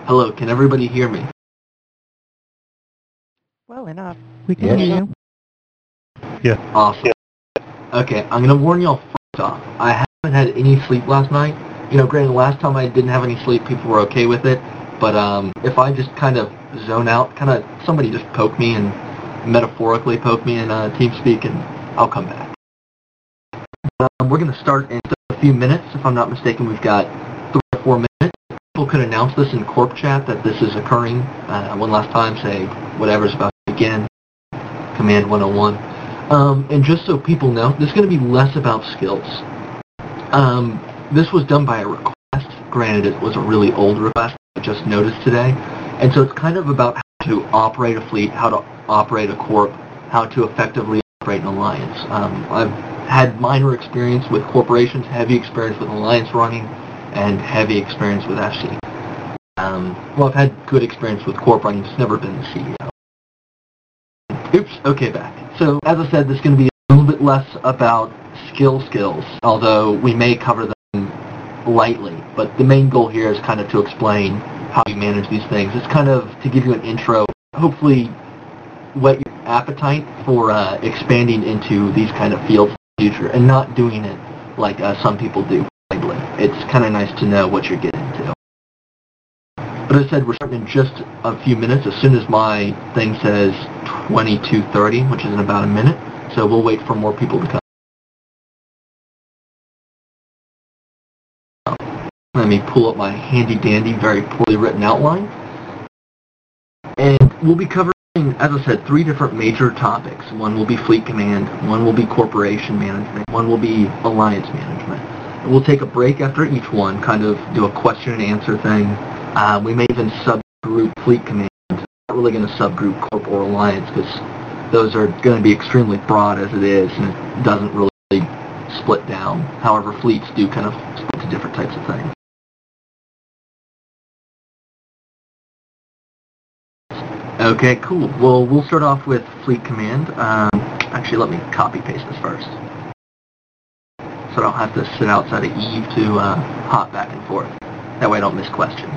Hello, can everybody hear me? Well enough. We can hear you. Yeah. Awesome. Okay, I'm going to warn y'all first off. I haven't had any sleep last night. Granted, last time I didn't have any sleep, people were okay with it. But if I just kind of zone out, somebody just poke me and metaphorically poke me in TeamSpeak, and I'll come back. We're going to start in a few minutes. If I'm not mistaken, we've got 3 or 4 minutes. People could announce this in Corp Chat that this is occurring one last time, say whatever's about to begin, Command 101. And just so people know, this is going to be less about skills. This was done by a request. Granted, it was a really old request I just noticed today. And so it's kind of about how to operate a fleet, how to operate a corp, how to effectively operate an alliance. I've had minor experience with corporations, heavy experience with alliance running, and heavy experience with FC. I've had good experience with corp running, just never been the CEO. Oops, okay, back. So, as I said, this is going to be a little bit less about skills, although we may cover them lightly, but the main goal here is kind of to explain how you manage these things. It's kind of to give you an intro, hopefully whet your appetite for expanding into these kind of fields in the future and not doing it like some people do. It's kind of nice to know what you're getting into. But as I said, we're starting in just a few minutes as soon as my thing says 22:30, which is in about a minute. So we'll wait for more people to come. Let me pull up my handy-dandy, very poorly written outline. And we'll be covering, as I said, 3 different major topics. One will be fleet command, one will be corporation management, one will be alliance management. And we'll take a break after each one, kind of do a question and answer thing. We may even subgroup fleet command. We're not really going to subgroup corp or alliance because those are going to be extremely broad as it is, and it doesn't really split down. However, fleets do kind of split to different types of things. Okay, cool. Well, we'll start off with fleet command. Actually, let me copy-paste this first, so I don't have to sit outside of Eve to hop back and forth. That way I don't miss questions.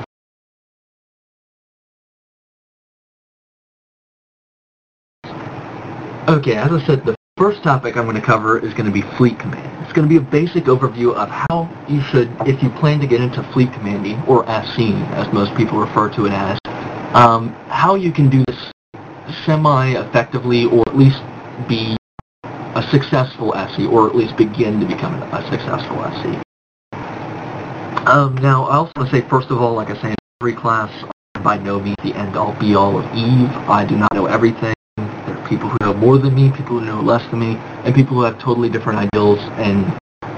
Okay, as I said, the first topic I'm going to cover is going to be fleet command. It's going to be a basic overview of how you should, if you plan to get into fleet commanding, or FC, as most people refer to it as, how you can do this semi-effectively, or at least be a successful FC, or at least begin to become a successful FC. Now, I also want to say, first of all, like I say, in every class, by no means the end-all, be-all of Eve. I do not know everything. There are people who know more than me, people who know less than me, and people who have totally different ideals and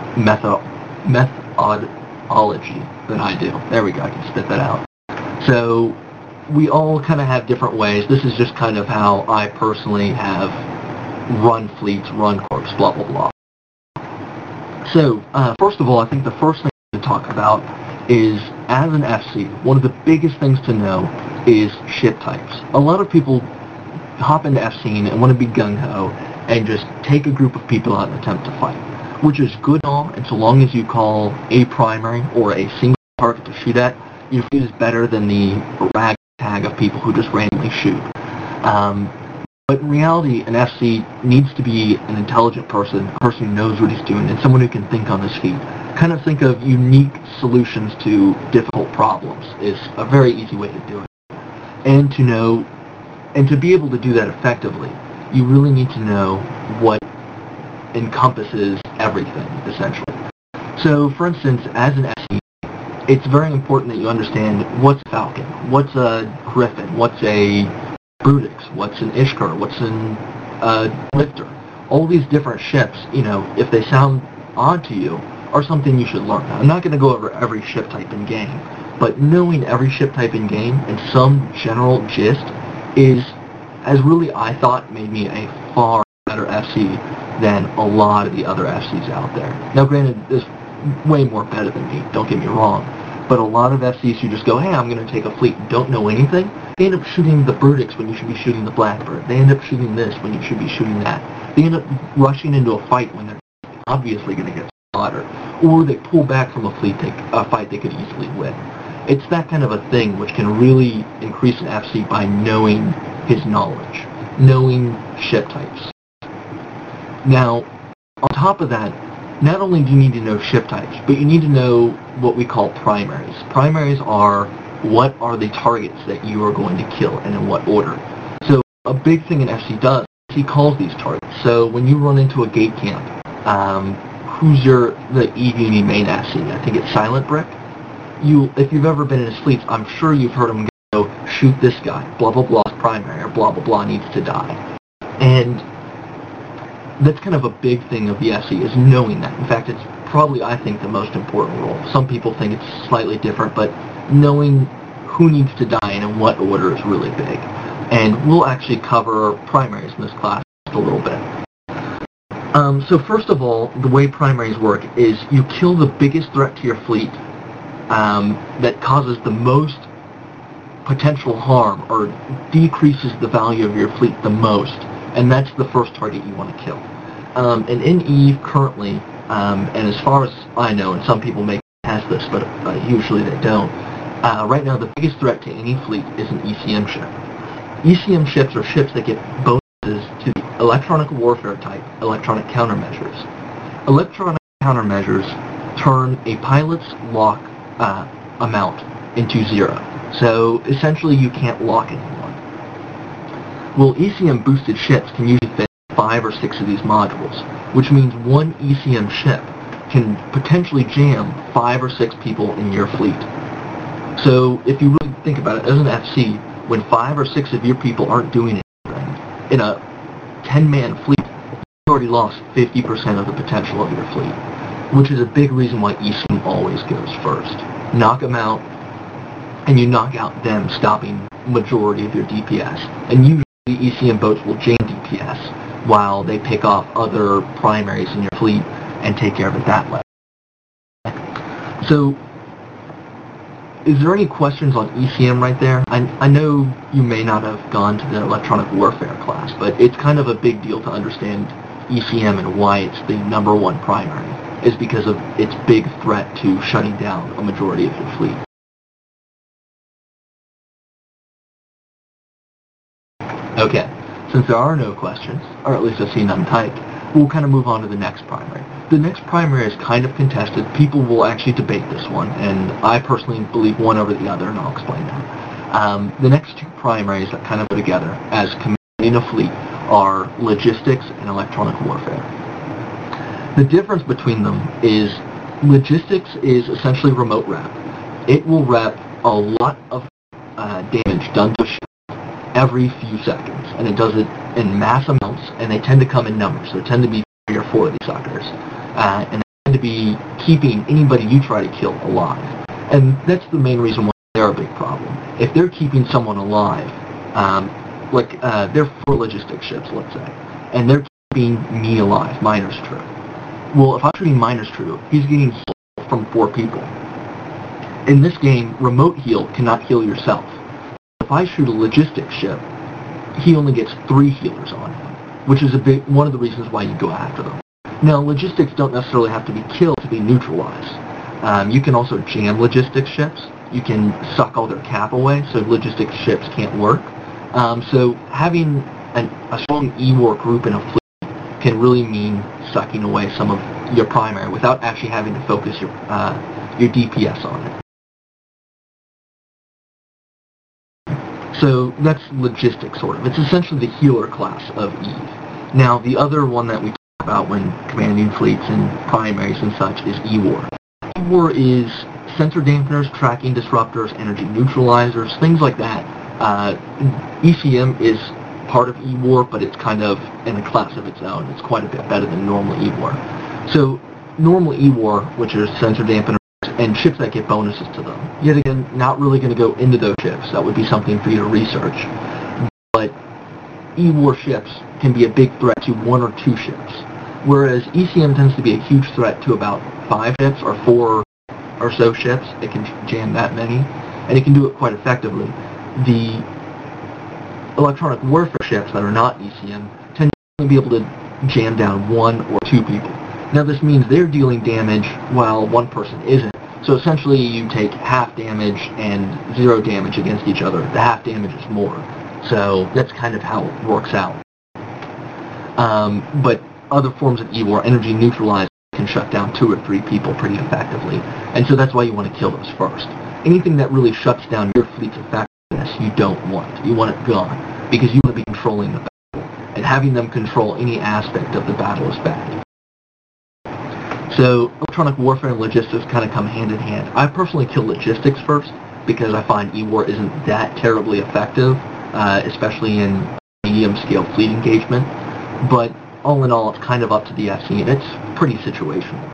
methodology than I do. There we go, I can spit that out. So, we all kind of have different ways. This is just kind of how I personally have run fleets, run corps, blah, blah, blah. So, first of all, I think the first thing to talk about is, as an FC, one of the biggest things to know is ship types. A lot of people hop into FC and want to be gung-ho and just take a group of people out and attempt to fight, which is good and all, and so long as you call a primary or a single target to shoot at, your fleet is better than the ragtag of people who just randomly shoot. But in reality, an FC needs to be an intelligent person, a person who knows what he's doing, and someone who can think on his feet. Kind of think of unique solutions to difficult problems is a very easy way to do it. And to know, and to be able to do that effectively, you really need to know what encompasses everything, essentially. So, for instance, as an FC, it's very important that you understand what's a Falcon, what's a Griffin, what's a Brutix, what's an Ishkar, what's an Lifter. All these different ships, if they sound odd to you, are something you should learn. I'm not going to go over every ship type in game, but knowing every ship type in game and some general gist has really, I thought, made me a far better FC than a lot of the other FCs out there. Now, granted, there's way more better than me, don't get me wrong, but a lot of FCs who just go, hey, I'm going to take a fleet and don't know anything, they end up shooting the Brutix when you should be shooting the Blackbird. They end up shooting this when you should be shooting that. They end up rushing into a fight when they're obviously going to get slaughtered. Or they pull back from a fight they could easily win. It's that kind of a thing which can really increase an FC by knowing his knowledge, knowing ship types. Now, on top of that, not only do you need to know ship types, but you need to know what we call primaries. Primaries are what are the targets that you are going to kill and in what order. So a big thing an FC does is he calls these targets. So when you run into a gate camp, who's the EV main FC? I think it's Silent Brick. If you've ever been in his fleets, I'm sure you've heard him go, shoot this guy, blah blah blah's primary, or blah blah blah needs to die. And that's kind of a big thing of the FC, is knowing that. In fact, it's probably, I think, the most important role. Some people think it's slightly different, but knowing who needs to die and in what order is really big. And we'll actually cover primaries in this class just a little bit. So first of all, the way primaries work is you kill the biggest threat to your fleet that causes the most potential harm or decreases the value of your fleet the most, and that's the first target you want to kill. And in EVE currently, and as far as I know, and some people may test this, but usually they don't, right now the biggest threat to any fleet is an ECM ship. ECM ships are ships that get bonuses to the electronic warfare type, electronic countermeasures. Electronic countermeasures turn a pilot's lock amount into 0. So essentially you can't lock anyone. Well, ECM boosted ships can usually fit 5 or 6 of these modules, which means one ECM ship can potentially jam 5 or 6 people in your fleet. So if you really think about it, as an FC, when 5 or 6 of your people aren't doing anything, in a 10-man fleet, you already lost 50% of the potential of your fleet, which is a big reason why ECM always goes first. Knock them out, and you knock out them, stopping majority of your DPS. And usually ECM boats will jam DPS while they pick off other primaries in your fleet and take care of it that way. So, is there any questions on ECM right there? I know you may not have gone to the electronic warfare class, but it's kind of a big deal to understand ECM and why it's the #1 primary, is because of its big threat to shutting down a majority of your fleet. Okay, since there are no questions, or at least I see none typed, we'll kind of move on to the next primary. The next primary is kind of contested. People will actually debate this one, and I personally believe one over the other, and I'll explain that. The next 2 primaries that kind of go together as commanding a fleet are logistics and electronic warfare. The difference between them is logistics is essentially remote rep. It will rep a lot of damage done to a ship every few seconds, and it does it in mass amounts, and they tend to come in numbers. There tend to be 3 or 4 of these suckers, and they tend to be keeping anybody you try to kill alive. And that's the main reason why they're a big problem. If they're keeping someone alive, they're 4 logistics ships, let's say, and they're keeping me alive, Miner's True. Well, if I'm shooting Miner's True, he's getting healed from 4 people. In this game, remote heal cannot heal yourself. If I shoot a logistics ship, he only gets 3 healers on him, which is one of the reasons why you go after them. Now, logistics don't necessarily have to be killed to be neutralized. You can also jam logistics ships. You can suck all their cap away, so logistics ships can't work. So having a strong E-War group in a fleet can really mean sucking away some of your primary without actually having to focus your DPS on it. So that's logistics, sort of. It's essentially the healer class of EVE. Now, the other one that we talk about when commanding fleets and primaries and such is E-War. E-War is sensor dampeners, tracking disruptors, energy neutralizers, things like that. ECM is part of E-War, but it's kind of in a class of its own. It's quite a bit better than normal E-War. So normal E-War, which are sensor dampeners and ships that get bonuses to them. Yet again, not really going to go into those ships. That would be something for you to research. But E-War ships can be a big threat to 1 or 2 ships, whereas ECM tends to be a huge threat to about 5 ships or 4 or so ships. It can jam that many, and it can do it quite effectively. The electronic warfare ships that are not ECM tend to be able to jam down 1 or 2 people. Now this means they're dealing damage while 1 person isn't, So essentially you take half damage and 0 damage against each other. The half damage is more. So that's kind of how it works out. But other forms of E-War, energy neutralizer, can shut down 2 or 3 people pretty effectively. And so that's why you want to kill those first. Anything that really shuts down your fleet's effectiveness, you don't want. You want it gone, because you want to be controlling the battle. And having them control any aspect of the battle is bad. So electronic warfare and logistics kind of come hand in hand. I personally kill logistics first, because I find E-War isn't that terribly effective, especially in medium-scale fleet engagement. But all in all, it's kind of up to the FC, and it's pretty situational.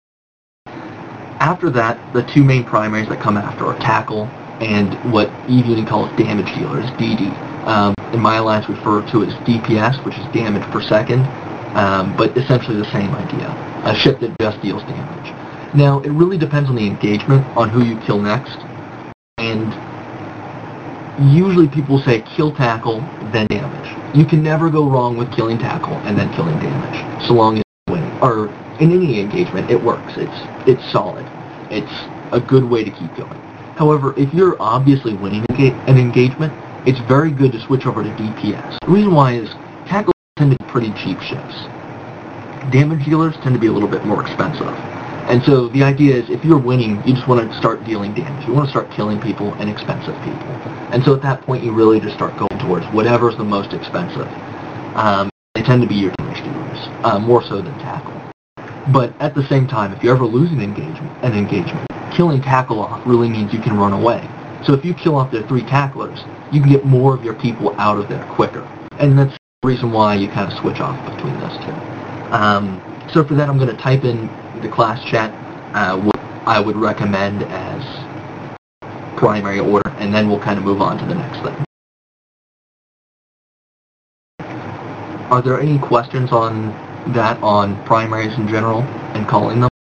After that, the 2 main primaries that come after are tackle and what Eve Uni calls damage dealers, DD. In my alliance, we refer to it as DPS, which is damage per second, but essentially the same idea. A ship that just deals damage. Now, it really depends on the engagement, on who you kill next, and usually people say kill tackle, then damage. You can never go wrong with killing tackle and then killing damage, so long as you win. Or in any engagement, it works. It's solid. It's a good way to keep going. However, if you're obviously winning an engagement, it's very good to switch over to DPS. The reason why is tackle tend to be pretty cheap ships. Damage dealers tend to be a little bit more expensive. And so the idea is if you're winning, you just want to start dealing damage. You want to start killing people and expensive people. And so at that point, you really just start going towards whatever's the most expensive. They tend to be your damage dealers, more so than tackle. But at the same time, if you ever lose an engagement, killing tackle off really means you can run away. So if you kill off their 3 tacklers, you can get more of your people out of there quicker. And that's the reason why you kind of switch off between those 2. So for that, I'm going to type in the class chat what I would recommend as primary order, and then we'll kind of move on to the next thing. Are there any questions on that, on primaries in general and calling them?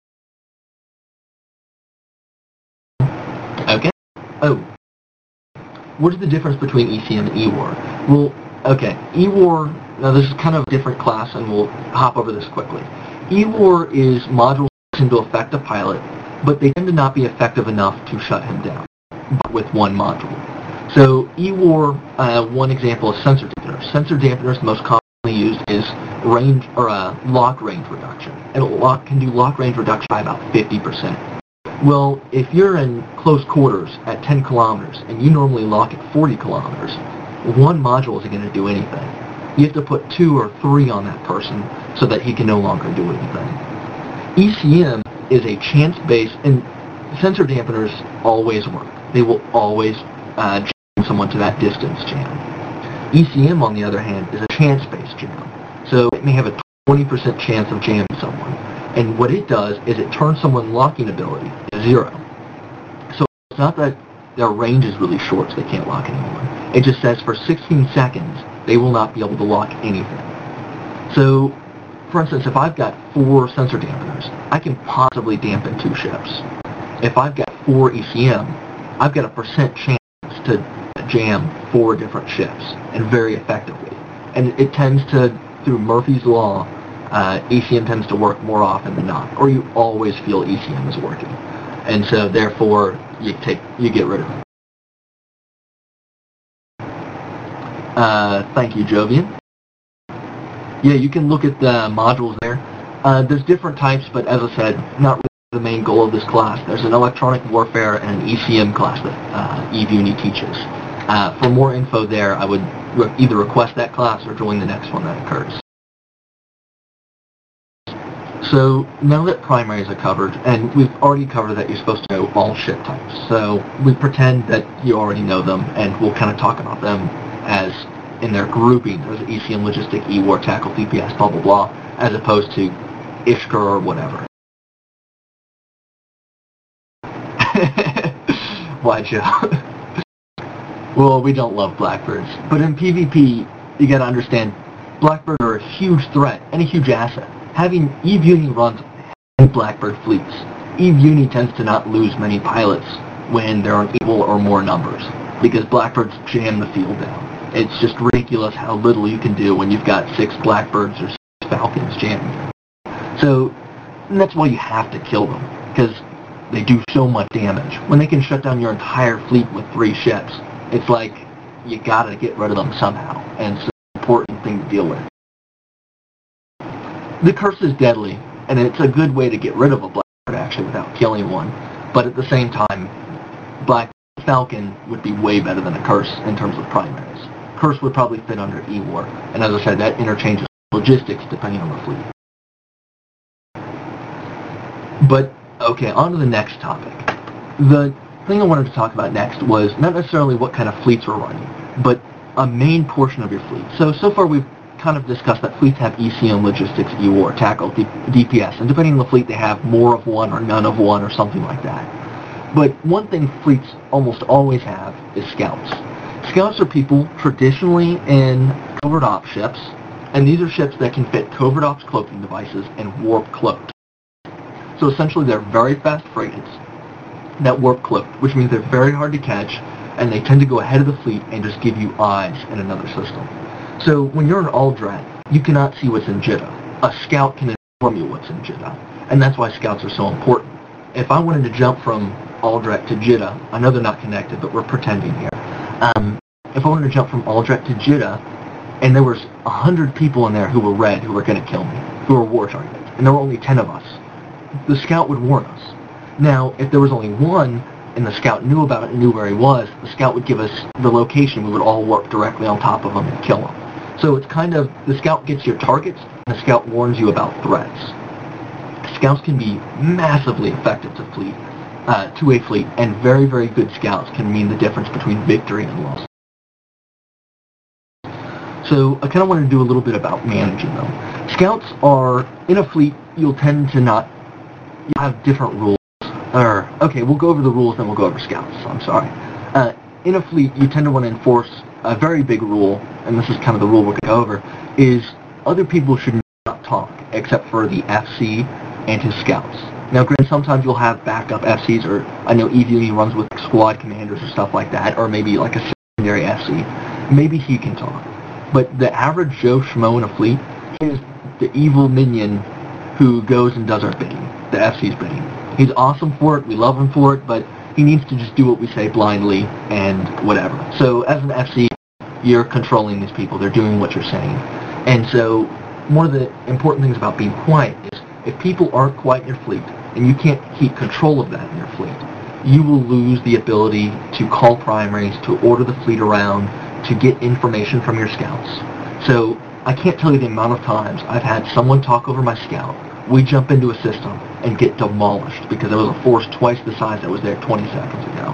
Okay. Oh. What is the difference between ECM and E-War? Well, okay, E-War, now this is kind of a different class, and we'll hop over this quickly. E-War is modules that tend to affect a pilot, but they tend to not be effective enough to shut him down with one module. So E-War, one example is sensor dampeners. Sensor dampeners, most commonly used, is range or lock range reduction, and it can do lock range reduction by about 50%. Well, if you're in close quarters at 10 kilometers and you normally lock at 40 kilometers, one module isn't going to do anything. You have to put 2 or 3 on that person so that he can no longer do anything. ECM is a chance-based, and sensor dampeners always work. They will always jam someone to that distance jam. ECM, on the other hand, is a chance-based jam. So it may have a 20% chance of jamming someone. And what it does is it turns someone's locking ability to 0. So it's not that their range is really short so they can't lock anyone. It just says for 16 seconds, they will not be able to lock anything. So, for instance, if I've got 4 sensor dampeners, I can possibly dampen 2 ships. If I've got 4 ECM, I've got a % chance to jam 4 different ships, and very effectively. And it tends to, through Murphy's Law, ECM tends to work more often than not, or you always feel ECM is working. And so, therefore, you get rid of it. Thank you, Jovian. Yeah, you can look at the modules there. There's different types, but as I said, not really the main goal of this class. There's an electronic warfare and an ECM class that Eve Uni teaches. For more info there, I would either request that class or join the next one that occurs. So now that primaries are covered, and we've already covered that you're supposed to know all ship types, so we pretend that you already know them, and we'll kind of talk about them as in their grouping as ECM, Logistic, E-War, Tackle, DPS, blah, blah, blah, as opposed to Ishkar or whatever. Why, Joe? Well, we don't love Blackbirds, but in PvP, you gotta understand, Blackbirds are a huge threat and a huge asset. Having Eve Uni runs Blackbird fleets, Eve Uni tends to not lose many pilots when there are equal or more numbers, because Blackbirds jam the field down. It's just ridiculous how little you can do when you've got 6 Blackbirds or 6 Falcons jamming. So that's why you have to kill them, because they do so much damage. When they can shut down your entire fleet with 3 ships, it's like you gotta get rid of them somehow, and it's an important thing to deal with. The curse is deadly, and it's a good way to get rid of a Blackbird actually without killing one, but at the same time, Black Falcon would be way better than a curse in terms of primaries. Curse would probably fit under E-War, and as I said, that interchanges logistics depending on the fleet. But, okay, on to the next topic. The thing I wanted to talk about next was not necessarily what kind of fleets we're running, but a main portion of your fleet. So far we've kind of discussed that fleets have ECM, logistics, E-War, tackle, DPS, and depending on the fleet they have more of one or none of one or something like that. But one thing fleets almost always have is scouts. Scouts are people traditionally in covert ops ships, and these are ships that can fit covert ops cloaking devices and warp cloaked. So essentially they're very fast frigates that warp cloaked, which means they're very hard to catch, and they tend to go ahead of the fleet and just give you eyes in another system. So when you're in Aldrat, you cannot see what's in Jeddah. A scout can inform you what's in Jeddah, and that's why scouts are so important. If I wanted to jump from Aldrat to Jeddah, I know they're not connected, but we're pretending here. If I wanted to jump from Aldrat to Jeddah, and there was 100 people in there who were red, who were going to kill me, who were war targets, and there were only 10 of us, the scout would warn us. Now, if there was only one, and the scout knew about it and knew where he was, the scout would give us the location. We would all warp directly on top of him and kill him. So it's kind of, the scout gets your targets, and the scout warns you about threats. Scouts can be massively effective to a fleet, and very, very good scouts can mean the difference between victory and loss. So I kind of want to do a little bit about managing them. Scouts are, in a fleet, you'll tend to not, you have different rules. Okay, we'll go over the rules, then we'll go over scouts. I'm sorry. In a fleet, you tend to want to enforce a very big rule, and this is kind of the rule we're going to go over, is other people should not talk, except for the FC and his scouts. Now, granted, sometimes you'll have backup FCs, or I know EVE runs with squad commanders or stuff like that, or maybe like a secondary FC. Maybe he can talk. But the average Joe Schmo in a fleet is the evil minion who goes and does our bidding, the FC's bidding. He's awesome for it, we love him for it, but he needs to just do what we say blindly and whatever. So as an FC, you're controlling these people, they're doing what you're saying. And so one of the important things about being quiet is if people aren't quiet in your fleet, and you can't keep control of that in your fleet, you will lose the ability to call primaries, to order the fleet around, to get information from your scouts. So I can't tell you the amount of times I've had someone talk over my scout, we jump into a system and get demolished because there was a force twice the size that was there 20 seconds ago.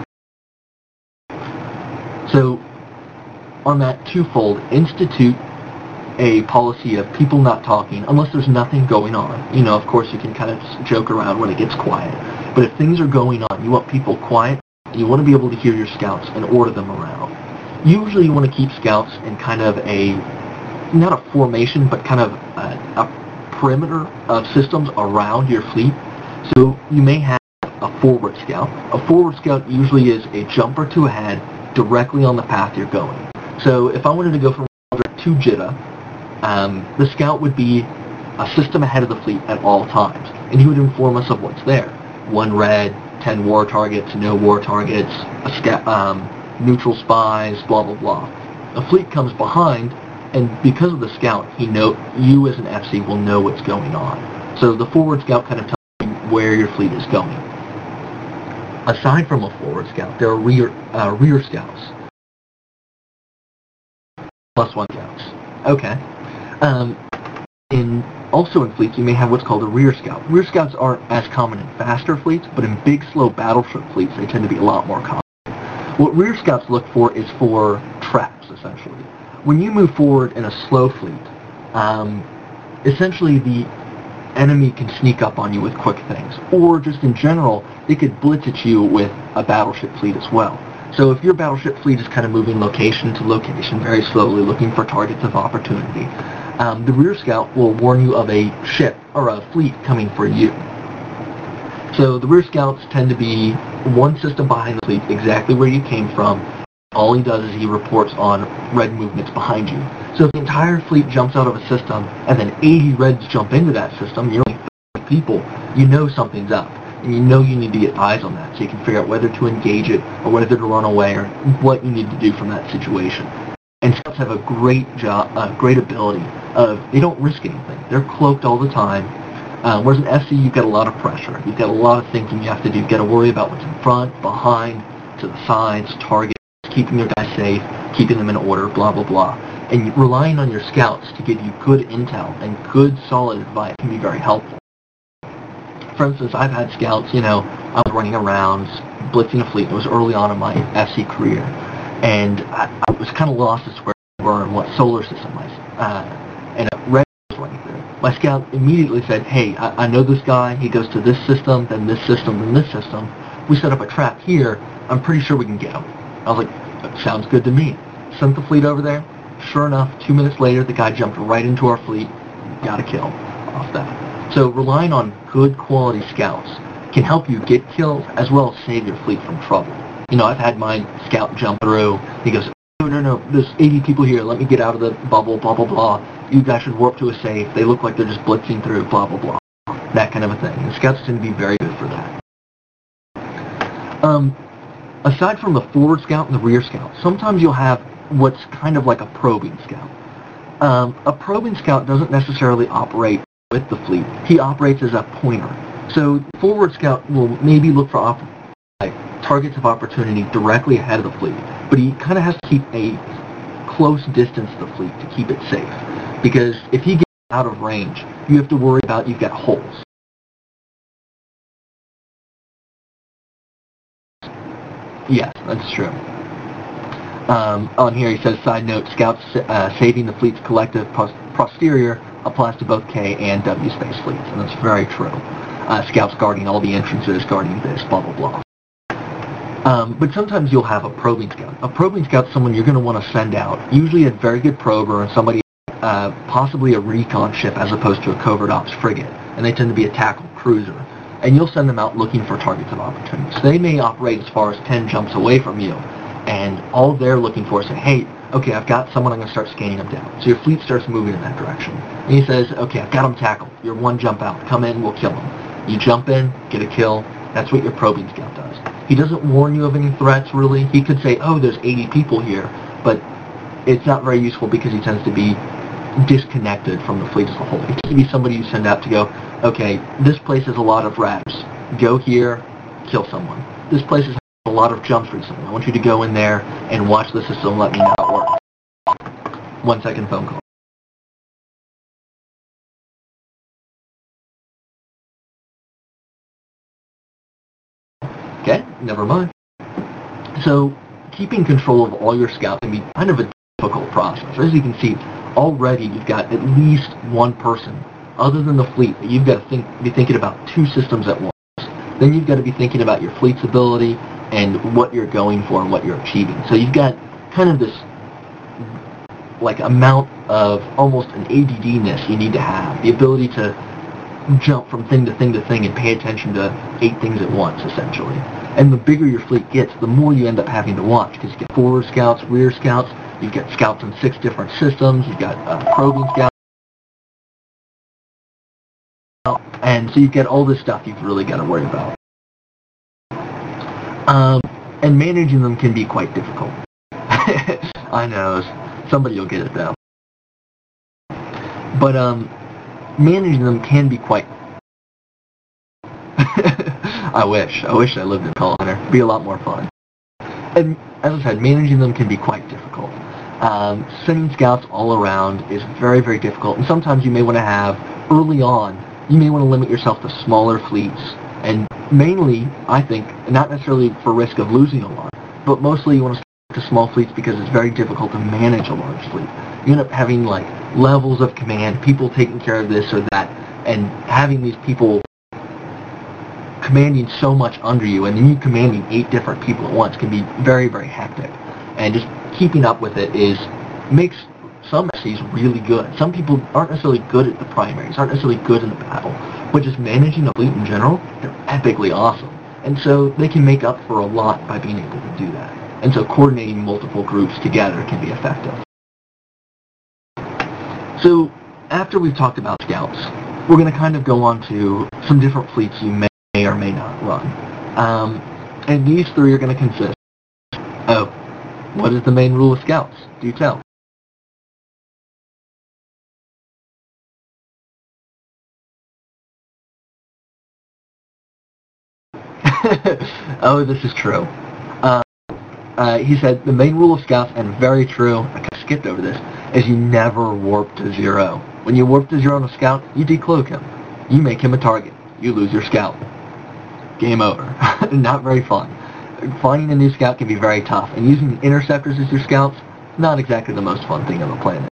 So on that twofold, institute a policy of people not talking unless there's nothing going on. You know, of course you can kind of joke around when it gets quiet. But if things are going on, you want people quiet, and you want to be able to hear your scouts and order them around. Usually you want to keep scouts in kind of a, not a formation, but kind of a perimeter of systems around your fleet. So you may have a forward scout. A forward scout usually is a jump or two ahead directly on the path you're going. So if I wanted to go from to Jeddah, the scout would be a system ahead of the fleet at all times, and he would inform us of what's there. 1 red, 10 war targets, no war targets, neutral spies, blah blah blah. The fleet comes behind, and because of the scout, you as an FC will know what's going on. So the forward scout kind of tells you where your fleet is going. Aside from a forward scout, there are rear scouts. +1 scouts. Okay. Also in fleets, you may have what's called a rear scout. Rear scouts aren't as common in faster fleets, but in big, slow battleship fleets, they tend to be a lot more common. What rear scouts look for is for traps, essentially. When you move forward in a slow fleet, essentially the enemy can sneak up on you with quick things. Or just in general, they could blitz at you with a battleship fleet as well. So if your battleship fleet is kind of moving location to location very slowly, looking for targets of opportunity, the rear scout will warn you of a ship or a fleet coming for you. So the rear scouts tend to be one system behind the fleet, exactly where you came from. All he does is he reports on red movements behind you. So if the entire fleet jumps out of a system and then 80 reds jump into that system, you're only 30 people, you know something's up. and you know you need to get eyes on that so you can figure out whether to engage it or whether to run away or what you need to do from that situation. And scouts have a great great ability of, they don't risk anything. They're cloaked all the time. Whereas an SC, you've got a lot of pressure. You've got a lot of thinking you have to do. You've got to worry about what's in front, behind, to the sides, targets, keeping your guys safe, keeping them in order, blah, blah, blah. And relying on your scouts to give you good intel and good, solid advice can be very helpful. For instance, I've had scouts, I was running around, blitzing a fleet. It was early on in my SC career. And I was kind of lost as to where we were and what solar system and Red was running through. My scout immediately said, hey, I know this guy. He goes to this system, then this system, then this system. We set up a trap here. I'm pretty sure we can get him. I was like, sounds good to me. Sent the fleet over there. Sure enough, 2 minutes later, the guy jumped right into our fleet. Got a kill off that. So relying on good quality scouts can help you get kills as well as save your fleet from trouble. I've had my scout jump through. He goes, no, there's 80 people here. Let me get out of the bubble, blah, blah, blah. You guys should warp to a safe. They look like they're just blitzing through, blah, blah, blah. That kind of a thing. And scouts tend to be very good for that. Aside from the forward scout and the rear scout, sometimes you'll have what's kind of like a probing scout. A probing scout doesn't necessarily operate with the fleet. He operates as a pointer. So forward scout will maybe look for targets of opportunity directly ahead of the fleet, but he kind of has to keep a close distance to the fleet to keep it safe. Because if he gets out of range, you have to worry about you've got holes. Yes, that's true. On here he says, side note, scouts saving the fleet's collective posterior applies to both K and W space fleets, and that's very true. Scouts guarding all the entrances, guarding this, blah, blah, blah. But sometimes you'll have a probing scout. A probing scout is someone you're going to want to send out, usually a very good prober and somebody, possibly a recon ship as opposed to a covert ops frigate, and they tend to be a tackle cruiser. And you'll send them out looking for targets of opportunity. So they may operate as far as 10 jumps away from you, and all they're looking for is, hey, okay, I've got someone, I'm going to start scanning them down. So your fleet starts moving in that direction. And he says, okay, I've got them tackled. You're one jump out. Come in, we'll kill them. You jump in, get a kill. That's what your probing scout does. He doesn't warn you of any threats, really. He could say, oh, there's 80 people here, but it's not very useful because he tends to be disconnected from the fleet as a whole. He tends to be somebody you send out to go, okay, this place has a lot of ratters. Go here, kill someone. This place has a lot of jumps recently. I want you to go in there and watch the system and let me know how it works. 1 second phone call. Okay, never mind. So, keeping control of all your scouts can be kind of a difficult process. As you can see, already you've got at least one person, other than the fleet, that you've got to be thinking about 2 systems at once. Then you've got to be thinking about your fleet's ability and what you're going for and what you're achieving. So you've got kind of this amount of almost an ADD-ness you need to have, the ability to jump from thing to thing to thing and pay attention to 8 things at once, essentially. And the bigger your fleet gets, the more you end up having to watch, because you get forward scouts, rear scouts, you've got scouts in 6 different systems, you've got probing scouts, and so you've got all this stuff you've really got to worry about. And managing them can be quite difficult. I know, somebody will get it though. But managing them can be quite... I wish I lived in Call Hunter. It'd be a lot more fun. And as I said, managing them can be quite difficult. Sending scouts all around is very, very difficult, and sometimes you may want to have, early on, you may want to limit yourself to smaller fleets, and mainly, I think, not necessarily for risk of losing a lot, but mostly you want to stick to small fleets because it's very difficult to manage a large fleet. You end up having levels of command, people taking care of this or that, and having these people commanding so much under you, and then you commanding 8 different people at once can be very, very hectic. And just keeping up with it makes some SCs really good. Some people aren't necessarily good at the primaries, aren't necessarily good in the battle, but just managing a fleet in general, they're epically awesome. And so they can make up for a lot by being able to do that. And so coordinating multiple groups together can be effective. So after we've talked about scouts, we're going to kind of go on to some different fleets you may or may not run. And these three are going to consist of, what is the main rule of scouts? Do tell. Oh, this is true. He said the main rule of scouts, and very true, I kind of skipped over this, is you never warp to 0. When you warp to 0 on a scout, you decloak him. You make him a target. You lose your scout. Game over. Not very fun. Finding a new scout can be very tough, and using interceptors as your scouts, not exactly the most fun thing on the planet.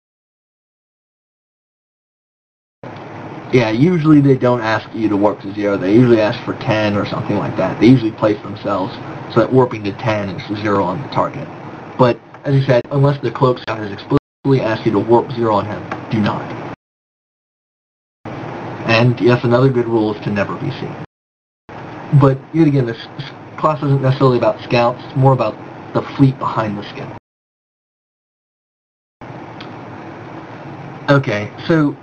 Yeah, usually they don't ask you to warp to 0. They usually ask for 10 or something like that. They usually place themselves so that warping to 10 is 0 on the target. But, as I said, unless the cloak scout has explicitly asked you to warp 0 on him, do not. And, yes, another good rule is to never be seen. But, yet again, this class isn't necessarily about scouts. It's more about the fleet behind the scout. Okay, so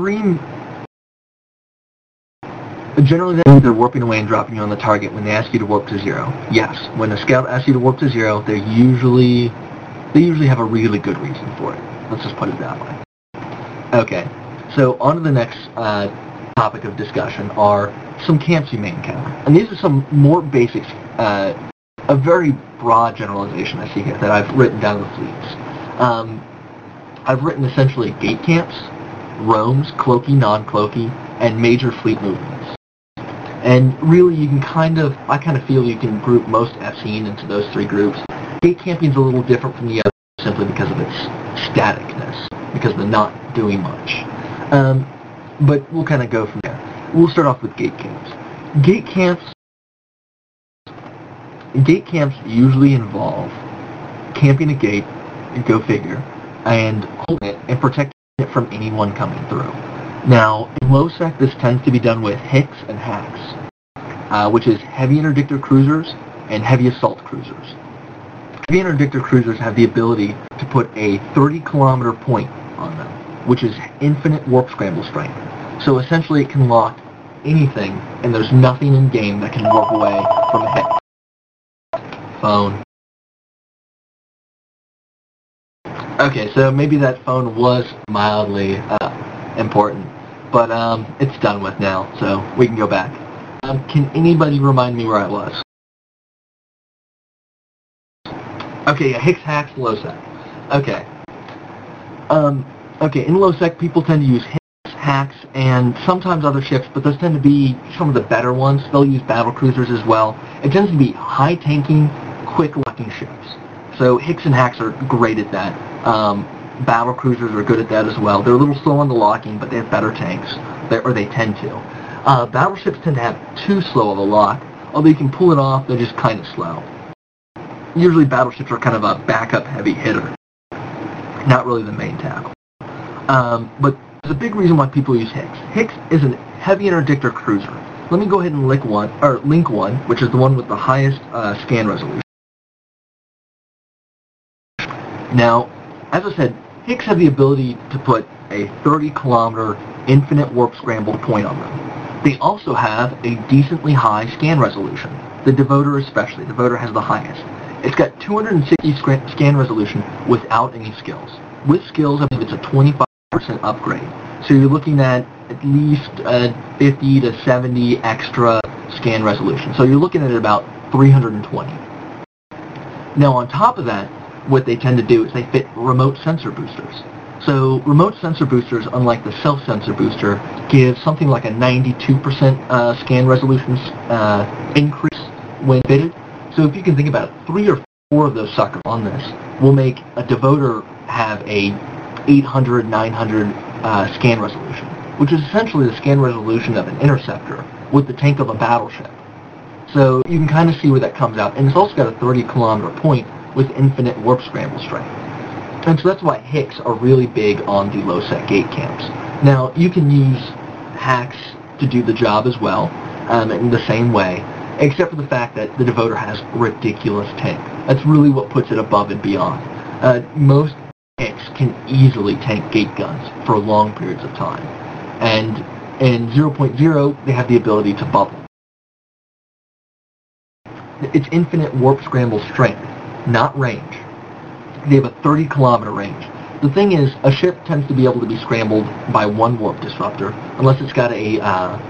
generally that means they're warping away and dropping you on the target when they ask you to warp to 0. Yes, when a scout asks you to warp to 0, they usually have a really good reason for it. Let's just put it that way. Okay, so on to the next topic of discussion are some camps you may encounter. And these are some more basics, a very broad generalization I see here that I've written down in the fleets. I've written essentially gate camps, roams, cloaky, non-cloaky, and major fleet movements. And really you can I kind of feel you can group most I've seen into those three groups. Gate camping is a little different from the other simply because of its staticness, because they're not doing much. But we'll kind of go from there. We'll start off with gate camps. Gate camps usually involve camping a gate, go figure, and holding it and protecting it from anyone coming through. Now, in low-sec, this tends to be done with Hicks and Hacks, which is heavy interdictor cruisers and heavy assault cruisers. Heavy interdictor cruisers have the ability to put a 30-kilometer point on them, which is infinite warp scramble strength. So essentially it can lock anything, and there's nothing in game that can warp away from a hit. Phone. Okay, so maybe that phone was mildly important, but it's done with now, so we can go back. Can anybody remind me where I was? Okay, yeah, Hicks, Hacks, low-sec. Okay. Okay, in low-sec, people tend to use Hicks, Hacks, and sometimes other ships, but those tend to be some of the better ones. They'll use battle cruisers as well. It tends to be high-tanking, quick-locking ships. So Hicks and Hacks are great at that. Battle cruisers are good at that as well. They're a little slow on the locking, but they have better tanks, or they tend to. Battleships tend to have too slow of a lock, although you can pull it off, they're just kind of slow. Usually battleships are kind of a backup heavy hitter, not really the main tackle. But there's a big reason why people use Hicks. Hicks is a heavy interdictor cruiser. Let me go ahead and link one, which is the one with the highest scan resolution. Now, as I said, Hicks have the ability to put a 30-kilometer infinite warp scramble point on them. They also have a decently high scan resolution. The Devoter especially. The Devoter has the highest. It's got 260 scan resolution without any skills. With skills, I believe it's a 25% upgrade. So you're looking at least 50 to 70 extra scan resolution. So you're looking at about 320. Now on top of that, what they tend to do is they fit remote sensor boosters. So remote sensor boosters, unlike the self-sensor booster, give something like a 92% scan resolution increase when fitted. So if you can think about it, 3 or 4 of those suckers on this will make a Devoter have a 800, 900 scan resolution, which is essentially the scan resolution of an interceptor with the tank of a battleship. So you can kind of see where that comes out. And it's also got a 30-kilometer point with infinite warp scramble strength. And so that's why Hicks are really big on the low-sec gate camps. Now, you can use Hacks to do the job as well, in the same way, except for the fact that the Devoter has ridiculous tank. That's really what puts it above and beyond. Most Hicks can easily tank gate guns for long periods of time. And in 0.0, they have the ability to bubble. It's infinite warp scramble strength, not range. They have a 30-kilometer range. The thing is, a ship tends to be able to be scrambled by one warp disruptor, unless it's got a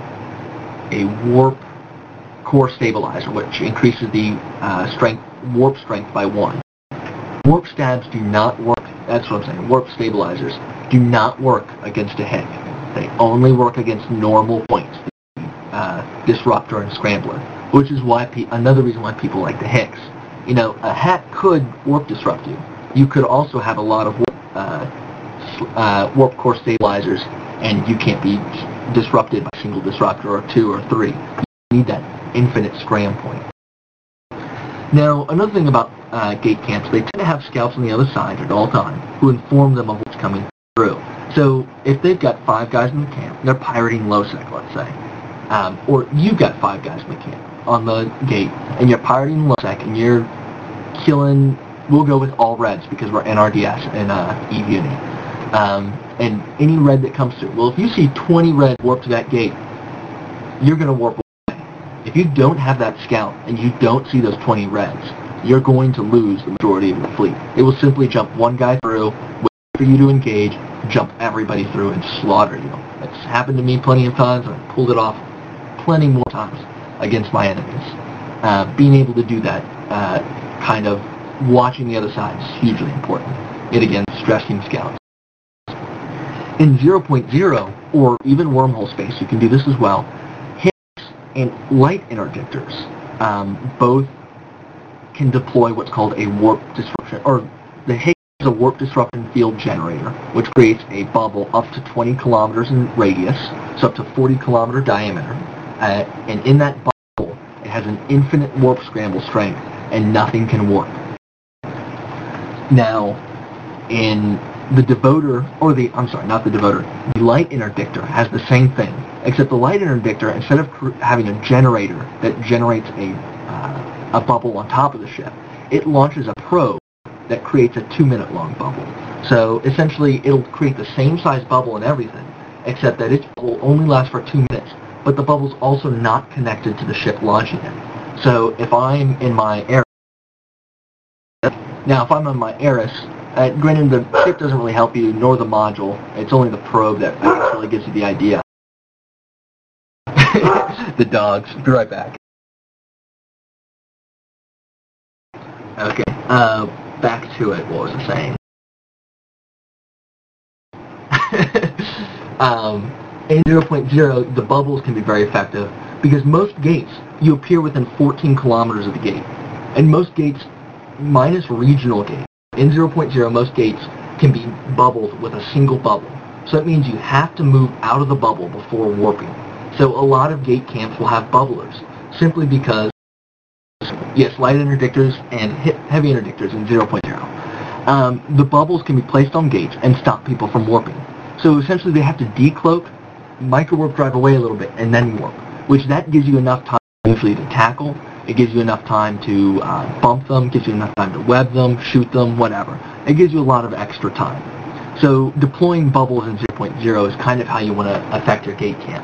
warp core stabilizer, which increases the warp strength by 1. Warp stabs do not work. That's what I'm saying. Warp stabilizers do not work against a Hick. They only work against normal points, disruptor and scrambler, which is why another reason why people like the Hicks. You know, a Hack could warp disrupt you. You could also have a lot of warp core stabilizers, and you can't be disrupted by a single disruptor or 2 or 3. You need that infinite scram point. Now, another thing about gate camps, they tend to have scouts on the other side at all times who inform them of what's coming through. So if they've got 5 guys in the camp, they're pirating Lowsec, let's say, or you've got 5 guys in the camp on the gate, and you're pirating Lowsec, and you're killing, we'll go with all reds because we're NRDS and EVE Uni, and any red that comes through. Well, if you see 20 red warp to that gate, you're going to warp away. If you don't have that scout and you don't see those 20 reds, you're going to lose the majority of your fleet. It will simply jump one guy through, wait for you to engage, jump everybody through, and slaughter you. It's happened to me plenty of times, and I pulled it off plenty more times against my enemies. Being able to do that, kind of watching the other side is hugely important. Yet again, stressing scouts. In 0.0, or even wormhole space, you can do this as well. Hicks and light interdictors both can deploy what's called a warp disruption, or the Hicks is a warp disruption field generator, which creates a bubble up to 20 kilometers in radius, so up to 40 kilometer diameter, and in that bubble, it has an infinite warp scramble strength, and nothing can warp. Now, in the Devoter, or the light interdictor has the same thing, except the light interdictor, instead of having a generator that generates a bubble on top of the ship, it launches a probe that creates a 2-minute long bubble. So essentially, it'll create the same size bubble and everything, except that its bubble only lasts for 2 minutes, but the bubble's also not connected to the ship launching it. So if I'm in my Eris, now if I'm on my Eris, granted the ship doesn't really help you, nor the module, it's only the probe that really gives you the idea. The dogs, be right back. Okay, back to it, what was I saying? In 0.0, the bubbles can be very effective because most gates, you appear within 14 kilometers of the gate. And most gates, minus regional gates, in 0.0, most gates can be bubbled with a single bubble. So that means you have to move out of the bubble before warping. So a lot of gate camps will have bubblers, simply because, yes, light interdictors and heavy interdictors in 0.0. The bubbles can be placed on gates and stop people from warping. So essentially they have to decloak, micro-warp drive away a little bit, and then warp, which that gives you enough time usually to tackle. It gives you enough time to bump them, gives you enough time to web them, shoot them, whatever. It gives you a lot of extra time. So deploying bubbles in 0.0 is kind of how you want to affect your gate camp.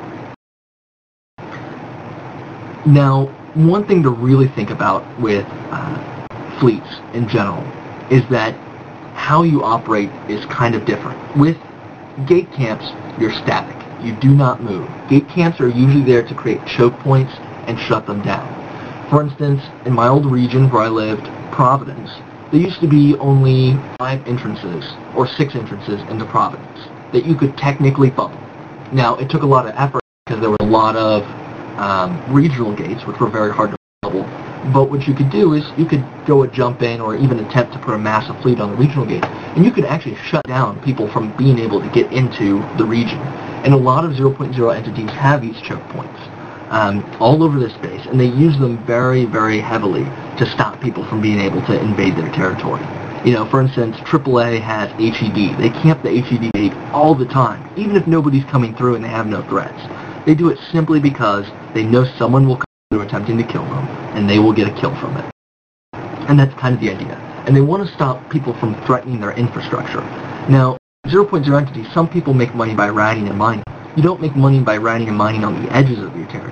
Now, one thing to really think about with fleets in general is that how you operate is kind of different. With gate camps, you're static. You do not move. Gate camps are usually there to create choke points and shut them down. For instance, in my old region where I lived, Providence, there used to be only 5 entrances or 6 entrances into Providence that you could technically bubble. Now, it took a lot of effort because there were a lot of regional gates, which were very hard to bubble. But what you could do is you could go a jump in or even attempt to put a massive fleet on the regional gate, and you could actually shut down people from being able to get into the region. And a lot of 0.0 entities have these choke points all over this base, and they use them very, very heavily to stop people from being able to invade their territory. You know, for instance, AAA has HED. They camp the HED gate all the time, even if nobody's coming through and they have no threats. They do it simply because they know someone will come through attempting to kill them, and they will get a kill from it. And that's kind of the idea. And they want to stop people from threatening their infrastructure. Now, 0.0 entities, some people make money by ratting and mining. You don't make money by ratting and mining on the edges of your territory.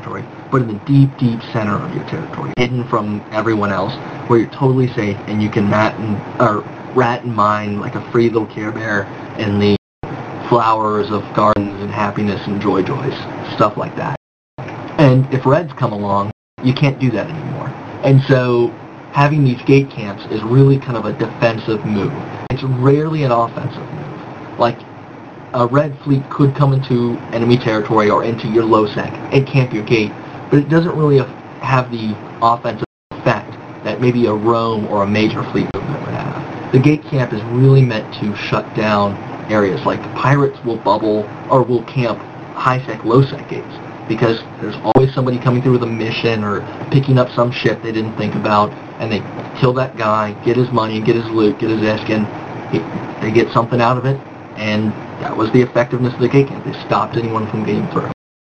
but in the deep, deep center of your territory, hidden from everyone else, where you're totally safe and you can rat and mine like a free little Care Bear in the flowers of gardens and happiness and joys, stuff like that. And if reds come along, you can't do that anymore. And so having these gate camps is really kind of a defensive move. It's rarely an offensive move. Like, a red fleet could come into enemy territory or into your low sec and camp your gate, but it doesn't really have the offensive effect that maybe a roam or a major fleet movement would have. The gate camp is really meant to shut down areas. Like, pirates will bubble or will camp high sec, low sec gates, because there's always somebody coming through with a mission or picking up some ship they didn't think about, and they kill that guy, get his money, get his loot, get his Eskin, they get something out of it, and that was the effectiveness of the gate camp. They stopped anyone from getting through.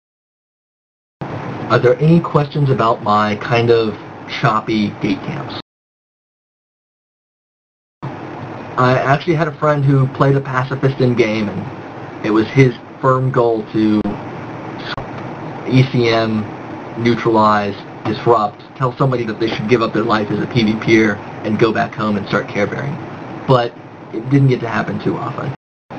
Are there any questions about my kind of choppy gate camps? I actually had a friend who played a pacifist in game, and it was his firm goal to ECM, neutralize, disrupt, tell somebody that they should give up their life as a PvPer and go back home and start care bearing. But it didn't get to happen too often.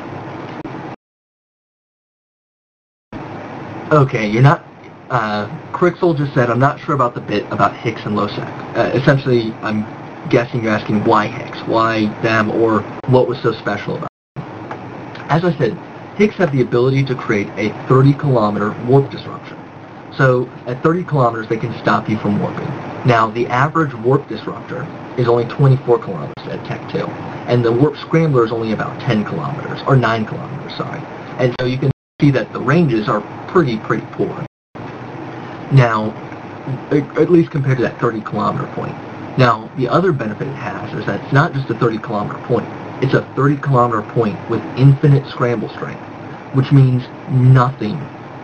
Okay, you're not... Crixel just said, I'm not sure about the bit about Hicks and Losec. Essentially, I'm guessing you're asking why Hicks, why them, or what was so special about them. As I said, Hicks have the ability to create a 30-kilometer warp disruption. So at 30 kilometers, they can stop you from warping. Now, the average warp disruptor is only 24 kilometers at Tech 2, and the warp scrambler is only about 10 kilometers, or 9 kilometers, sorry. And so you can see that the ranges are pretty poor. Now, at least compared to that 30-kilometer point. Now, the other benefit it has is that it's not just a 30-kilometer point. It's a 30-kilometer point with infinite scramble strength, which means nothing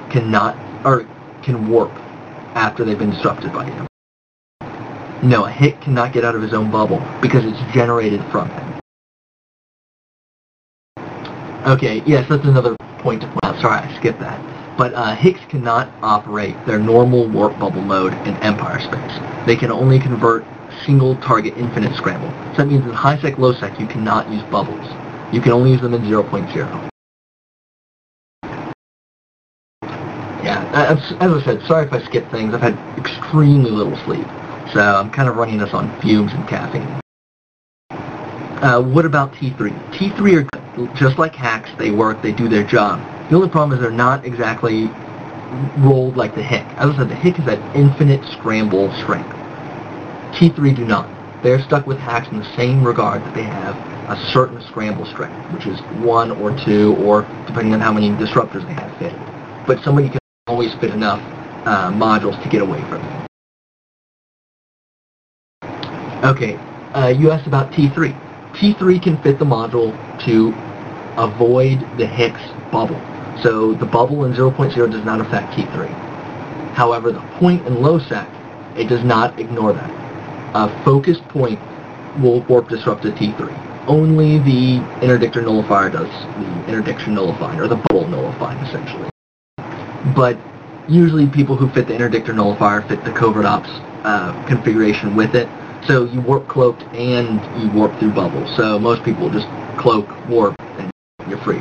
can warp after they've been disrupted by him. No, a Hick cannot get out of his own bubble because it's generated from him. Okay, yes, that's another point to point out. Sorry, I skipped that. But Hicks cannot operate their normal warp bubble mode in Empire space. They can only convert single target infinite scramble. So that means in high sec, low sec, you cannot use bubbles. You can only use them in 0.0. Yeah, as I said, sorry if I skipped things. I've had extremely little sleep, so I'm kind of running this on fumes and caffeine. What about T3? T3 are just like hacks. They work, they do their job. The only problem is they're not exactly rolled like the Hick. As I said, the Hick has that infinite scramble strength. T3 do not. They're stuck with hacks in the same regard that they have a certain scramble strength, which is 1 or 2, or depending on how many disruptors they have fitted. But somebody can always fit enough modules to get away from them. Okay, you asked about T3. T3 can fit the module to avoid the Hicks bubble. So the bubble in 0.0 does not affect T3. However, the point in low sec, it does not ignore that. A focused point will warp disrupt a T3. Only the interdictor nullifier does the interdiction nullifying, or the bubble nullifying, essentially. But usually people who fit the interdictor nullifier fit the covert ops configuration with it. So you warp cloaked and you warp through bubble. So most people just cloak, warp, and you're free.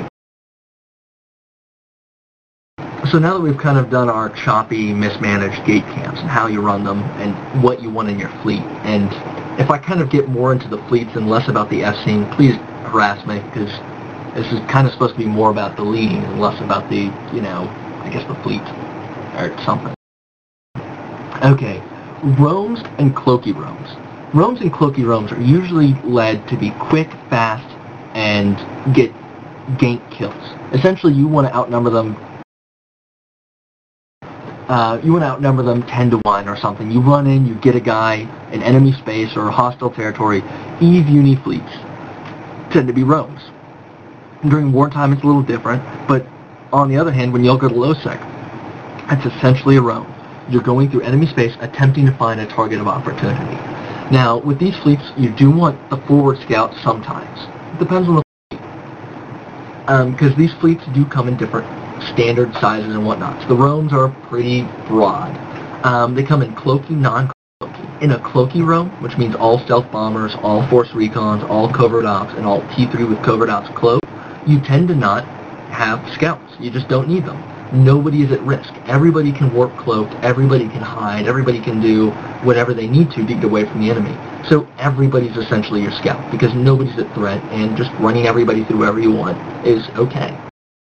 So now that we've kind of done our choppy, mismanaged gate camps and how you run them and what you want in your fleet, and if I kind of get more into the fleets and less about the F-scene, please harass me, because this is kind of supposed to be more about the leading and less about the, I guess the fleet or something. Okay, roams and cloaky roams. Roams and cloaky roams are usually led to be quick, fast, and get gank kills. Essentially, you want to outnumber them. You want to outnumber them 10 to 1 or something. You run in, you get a guy in enemy space or hostile territory. Eve Uni fleets tend to be roams. During wartime, it's a little different, but on the other hand, when you all go to low sec, that's essentially a roam. You're going through enemy space, attempting to find a target of opportunity. Now, with these fleets, you do want the forward scout sometimes. It depends on the fleet. Because these fleets do come in different standard sizes and whatnot. So the roams are pretty broad. They come in cloaky, non-cloaky. In a cloaky roam, which means all stealth bombers, all force recons, all covert ops, and all T3 with covert ops cloak, you tend to not have scouts. You just don't need them. Nobody is at risk. Everybody can warp cloaked, everybody can hide, everybody can do whatever they need to get away from the enemy. So everybody's essentially your scout, because nobody's at threat, and just running everybody through wherever you want is okay.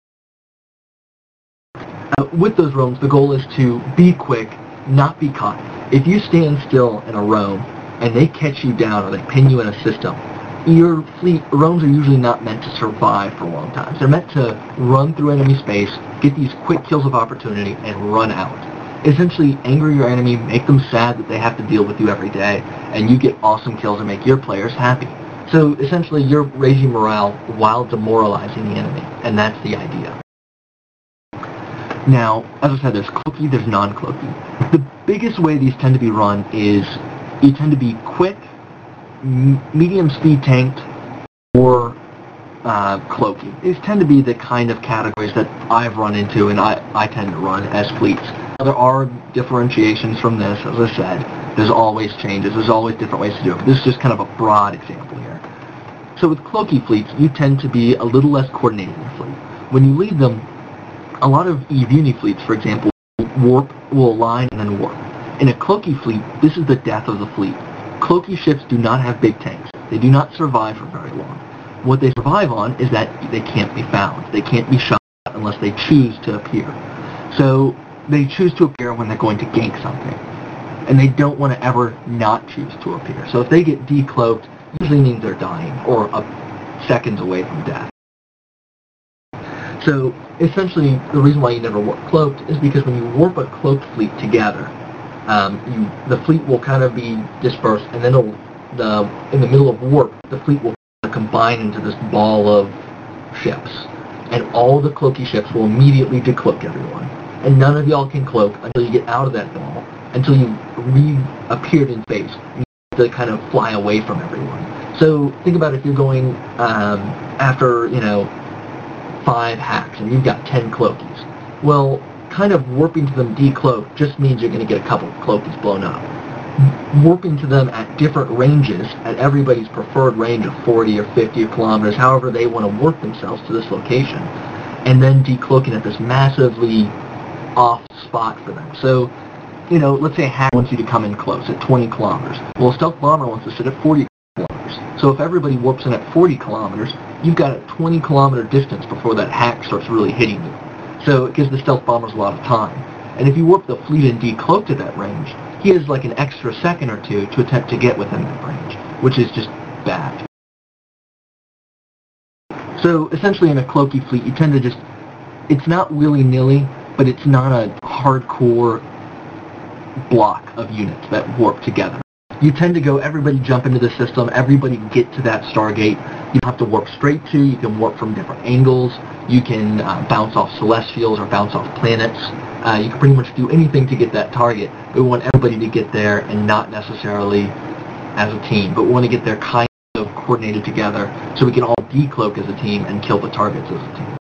With those roams, the goal is to be quick, not be caught. If you stand still in a roam, and they catch you down, or they pin you in a system, your fleet, roams are usually not meant to survive for long times. They're meant to run through enemy space, get these quick kills of opportunity, and run out. Essentially, anger your enemy, make them sad that they have to deal with you every day, and you get awesome kills and make your players happy. So essentially, you're raising morale while demoralizing the enemy, and that's the idea. Now, as I said, there's cloaky, there's non-cloaky. The biggest way these tend to be run is you tend to be quick, medium speed tanked, or cloaky. These tend to be the kind of categories that I've run into and I tend to run as fleets. Now, there are differentiations from this, as I said. There's always changes. There's always different ways to do it. But this is just kind of a broad example here. So with cloaky fleets, you tend to be a little less coordinated in your fleet. When you lead them, a lot of EVUNI fleets, for example, will align and then warp. In a cloaky fleet, this is the death of the fleet. Cloaky ships do not have big tanks. They do not survive for very long. What they survive on is that they can't be found. They can't be shot unless they choose to appear. So they choose to appear when they're going to gank something. And they don't want to ever not choose to appear. So if they get decloaked, usually means they're dying or seconds away from death. So essentially, the reason why you never warp cloaked is because when you warp a cloaked fleet together, the fleet will kind of be dispersed, and then in the middle of warp, the fleet will combine into this ball of ships, and all the cloaky ships will immediately decloak everyone, and none of y'all can cloak until you get out of that ball, until you reappeared in space. You have to kind of fly away from everyone. So think about if you're going after 5 hacks and you've got 10 cloakies. Well, kind of warping to them decloaked just means you're going to get a couple of cloakies blown up. Warping to them at different ranges, at everybody's preferred range of 40 or 50 kilometers, however they want to warp themselves to this location, and then decloaking at this massively off spot for them. So, let's say a hack wants you to come in close at 20 kilometers. Well, a stealth bomber wants to sit at 40 kilometers. So if everybody warps in at 40 kilometers, you've got a 20 kilometer distance before that hack starts really hitting you. So it gives the stealth bombers a lot of time. And if you warp the fleet and decloak to that range, he has like an extra second or two to attempt to get within that range, which is just bad. So essentially in a cloaky fleet, you tend to just, it's not willy-nilly, but it's not a hardcore block of units that warp together. You tend to go, everybody jump into the system, everybody get to that Stargate. You don't have to warp straight to, you can warp from different angles, you can bounce off celestials or bounce off planets. You can pretty much do anything to get that target. We want everybody to get there and not necessarily as a team, but we want to get there kind of coordinated together so we can all decloak as a team and kill the targets as a team.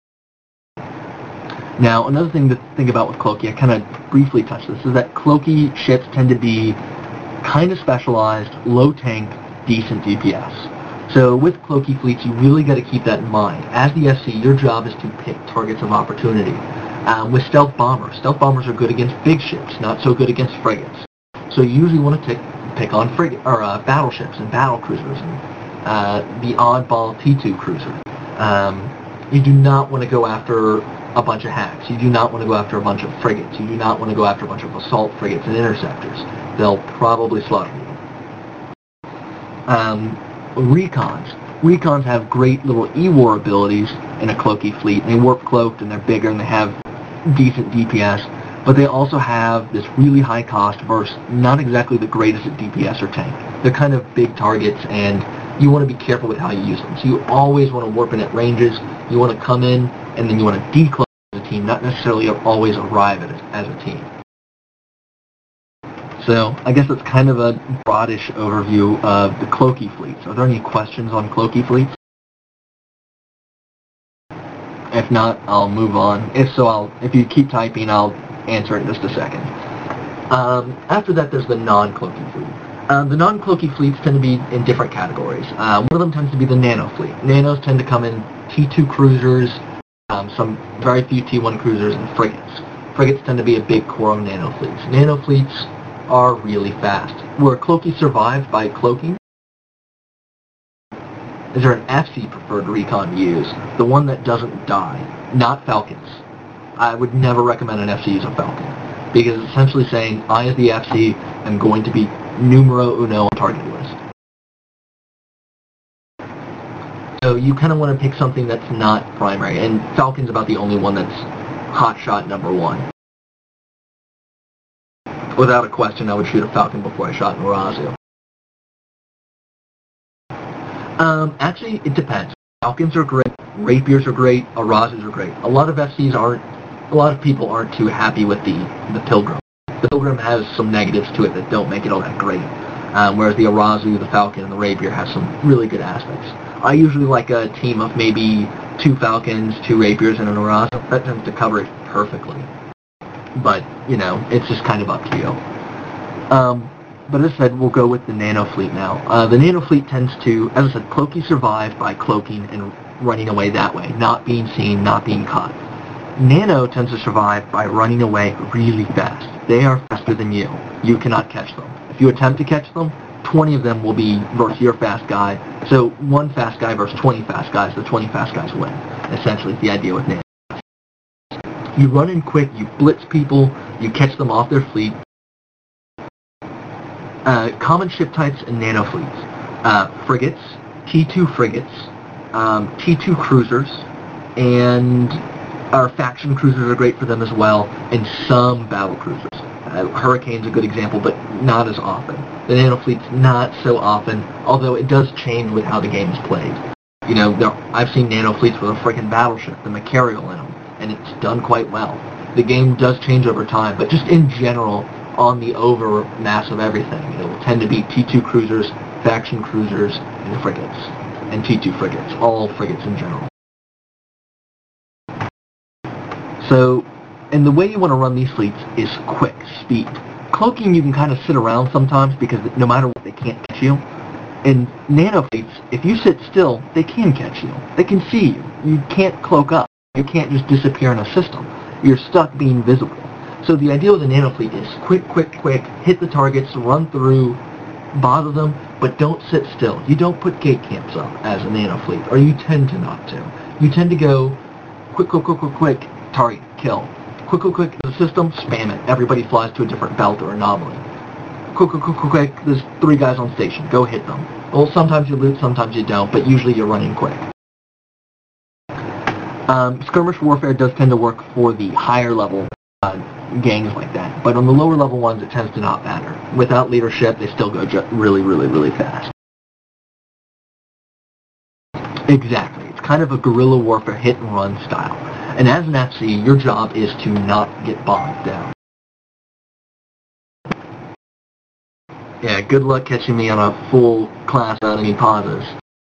Now, another thing to think about with cloaky, I kind of briefly touched this, is that cloaky ships tend to be kind of specialized, low tank, decent DPS. So with cloaky fleets, you really got to keep that in mind. As the SC, your job is to pick targets of opportunity. With stealth bombers are good against big ships, not so good against frigates. So you usually want to pick on battleships and battle cruisers and the oddball T2 cruiser. You do not want to go after a bunch of hacks. You do not want to go after a bunch of frigates. You do not want to go after a bunch of assault frigates and interceptors. They'll probably slaughter you. Recons have great little E-War abilities in a cloaky fleet. They warp cloaked and they're bigger and they have decent DPS, but they also have this really high cost versus not exactly the greatest at DPS or tank. They're kind of big targets and you want to be careful with how you use them. So you always want to warp in at ranges. You want to come in and then you want to decloak as a team, not necessarily always arrive at it as a team. So I guess that's kind of a broadish overview of the cloaky fleets. Are there any questions on cloaky fleets? If not, I'll move on. If so, if you keep typing, I'll answer it in just a second. After that, there's the non-cloaky fleet. The non-cloaky fleets tend to be in different categories. One of them tends to be the nano fleet. Nanos tend to come in T2 cruisers, some very few T1 cruisers, and frigates. Frigates tend to be a big core of nano fleets. Nano fleets are really fast. Where cloaky survives by cloaking, is there an FC preferred recon to use? The one that doesn't die, not Falcons. I would never recommend an FC use a Falcon, because it's essentially saying, I as the FC am going to be numero uno on target list. So you kind of want to pick something that's not primary, and Falcon's about the only one that's hotshot number one. Without a question, I would shoot a Falcon before I shot an Orazio. Actually, it depends. Falcons are great, Rapiers are great, Arazus are great. A lot of people aren't too happy with the Pilgrim. The Pilgrim has some negatives to it that don't make it all that great. Whereas the Arazu, the Falcon, and the Rapier have some really good aspects. I usually like a team of maybe 2 Falcons, 2 Rapiers, and an Arazu. That tends to cover it perfectly. But, you know, it's just kind of up to you. But as I said, we'll go with the nano fleet now. The nano fleet tends to, as I said, cloaky survive by cloaking and running away that way, not being seen, not being caught. Nano tends to survive by running away really fast. They are faster than you. You cannot catch them. If you attempt to catch them, 20 of them will be versus your fast guy. So one fast guy versus 20 fast guys, the 20 fast guys win. Essentially, it's the idea with nano. You run in quick, you blitz people, you catch them off their fleet. Common ship types and nano fleets. Frigates, T2 frigates, T2 cruisers, and our faction cruisers are great for them as well, and some battle cruisers. Hurricane's a good example, but not as often. The nano fleet's not so often, although it does change with how the game is played. You know, I've seen nano fleets with a freaking battleship, the Macarial in them, and it's done quite well. The game does change over time, but just in general, on the over mass of everything, it will tend to be T2 cruisers, faction cruisers, and frigates, and T2 frigates, all frigates in general. So, and the way you want to run these fleets is quick, speed. Cloaking you can kind of sit around sometimes because no matter what, they can't catch you. In nano fleets, if you sit still, they can catch you. They can see you. You can't cloak up. You can't just disappear in a system. You're stuck being visible. So the idea with a nano fleet is quick, hit the targets, run through, bother them, but don't sit still. You don't put gate camps up as a nano fleet, or you tend to not to. You tend to go quick, target, kill. Quick, the system, spam it. Everybody flies to a different belt or anomaly. Quick, there's 3 guys on station. Go hit them. Well, sometimes you loot, sometimes you don't, but usually you're running quick. Skirmish warfare does tend to work for the higher level gangs like that, but on the lower level ones it tends to not matter. Without leadership, they still go really fast. Exactly. It's kind of a guerrilla warfare hit and run style. And as an FC, your job is to not get bogged down. Yeah, good luck catching me on a full class without any pauses.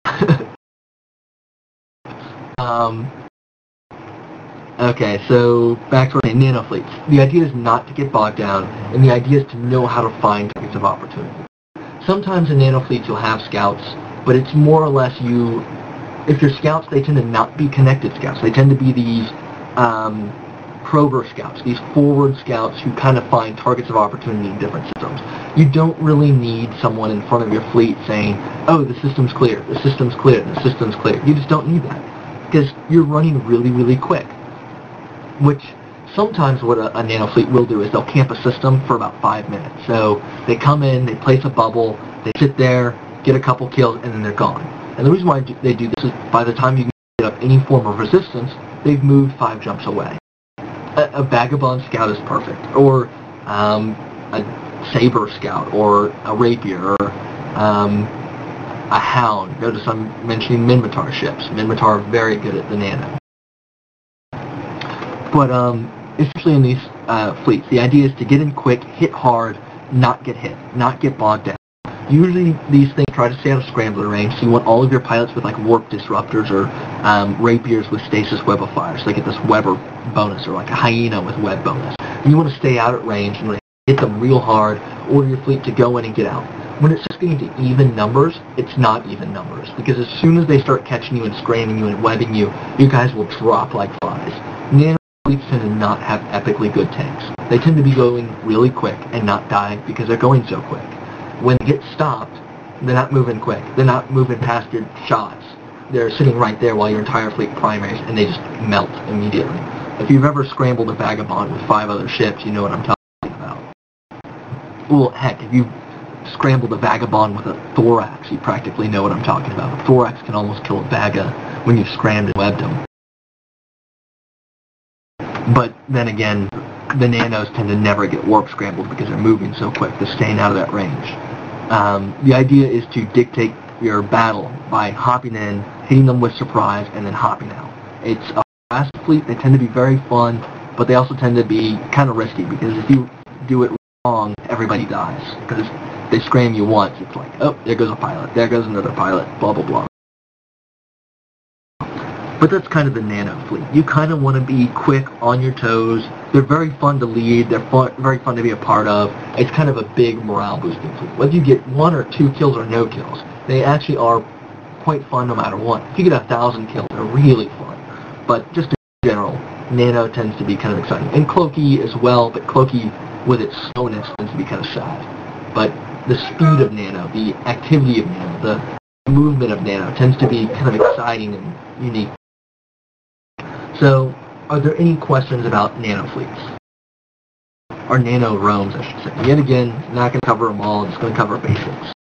Okay, so back to our nano fleets. The idea is not to get bogged down, and the idea is to know how to find targets of opportunity. Sometimes in nano fleets you'll have scouts, but it's more or less if you're scouts, they tend to not be connected scouts. They tend to be these prober scouts, these forward scouts who kind of find targets of opportunity in different systems. You don't really need someone in front of your fleet saying, oh, the system's clear, the system's clear, the system's clear. You just don't need that, because you're running really quick. Which sometimes what a nano fleet will do is they'll camp a system for about 5 minutes. So they come in, they place a bubble, they sit there, get a couple kills, and then they're gone. And the reason why they do this is by the time you can get up any form of resistance, they've moved 5 jumps away. A Vagabond Scout is perfect, or a Saber Scout, or a Rapier, or a Hound. Notice I'm mentioning Minmatar ships. Minmatar are very good at the nano. But especially in these fleets, the idea is to get in quick, hit hard, not get hit, not get bogged down. Usually these things try to stay out of scrambler range, so you want all of your pilots with like warp disruptors or rapiers with stasis web of fire, so they get this Weber bonus, or like a hyena with web bonus. And you want to stay out at range and hit them real hard, order your fleet to go in and get out. When it's just getting to even numbers, it's not even numbers, because as soon as they start catching you and scramming you and webbing you, you guys will drop like flies. Nano fleets tend to not have epically good tanks. They tend to be going really quick and not die because they're going so quick. When they get stopped, they're not moving quick. They're not moving past your shots. They're sitting right there while your entire fleet primaries, and they just melt immediately. If you've ever scrambled a vagabond with 5 other ships, you know what I'm talking about. Well, heck, if you scrambled a vagabond with a thorax, you practically know what I'm talking about. A thorax can almost kill a vaga when you've scrammed and webbed them. But then again, the nanos tend to never get warp scrambled because they're moving so quick. They're staying out of that range. The idea is to dictate your battle by hopping in, hitting them with surprise, and then hopping out. It's a fast fleet. They tend to be very fun, but they also tend to be kind of risky, because if you do it wrong, everybody dies. Because they scram you once, it's like, oh, there goes a pilot, there goes another pilot, blah, blah, blah. But that's kind of the nano fleet. You kind of want to be quick, on your toes. They're very fun to lead. They're very fun to be a part of. It's kind of a big morale-boosting fleet. Whether you get 1 or 2 kills or no kills, they actually are quite fun no matter what. If you get 1,000 kills, they're really fun. But just in general, nano tends to be kind of exciting. And Cloaky as well, but Cloaky with its slowness tends to be kind of sad. But the speed of nano, the activity of nano, the movement of nano tends to be kind of exciting and unique. So, are there any questions about nano fleets? Or nano roams, I should say. Yet again, not going to cover them all, I'm just going to cover basics.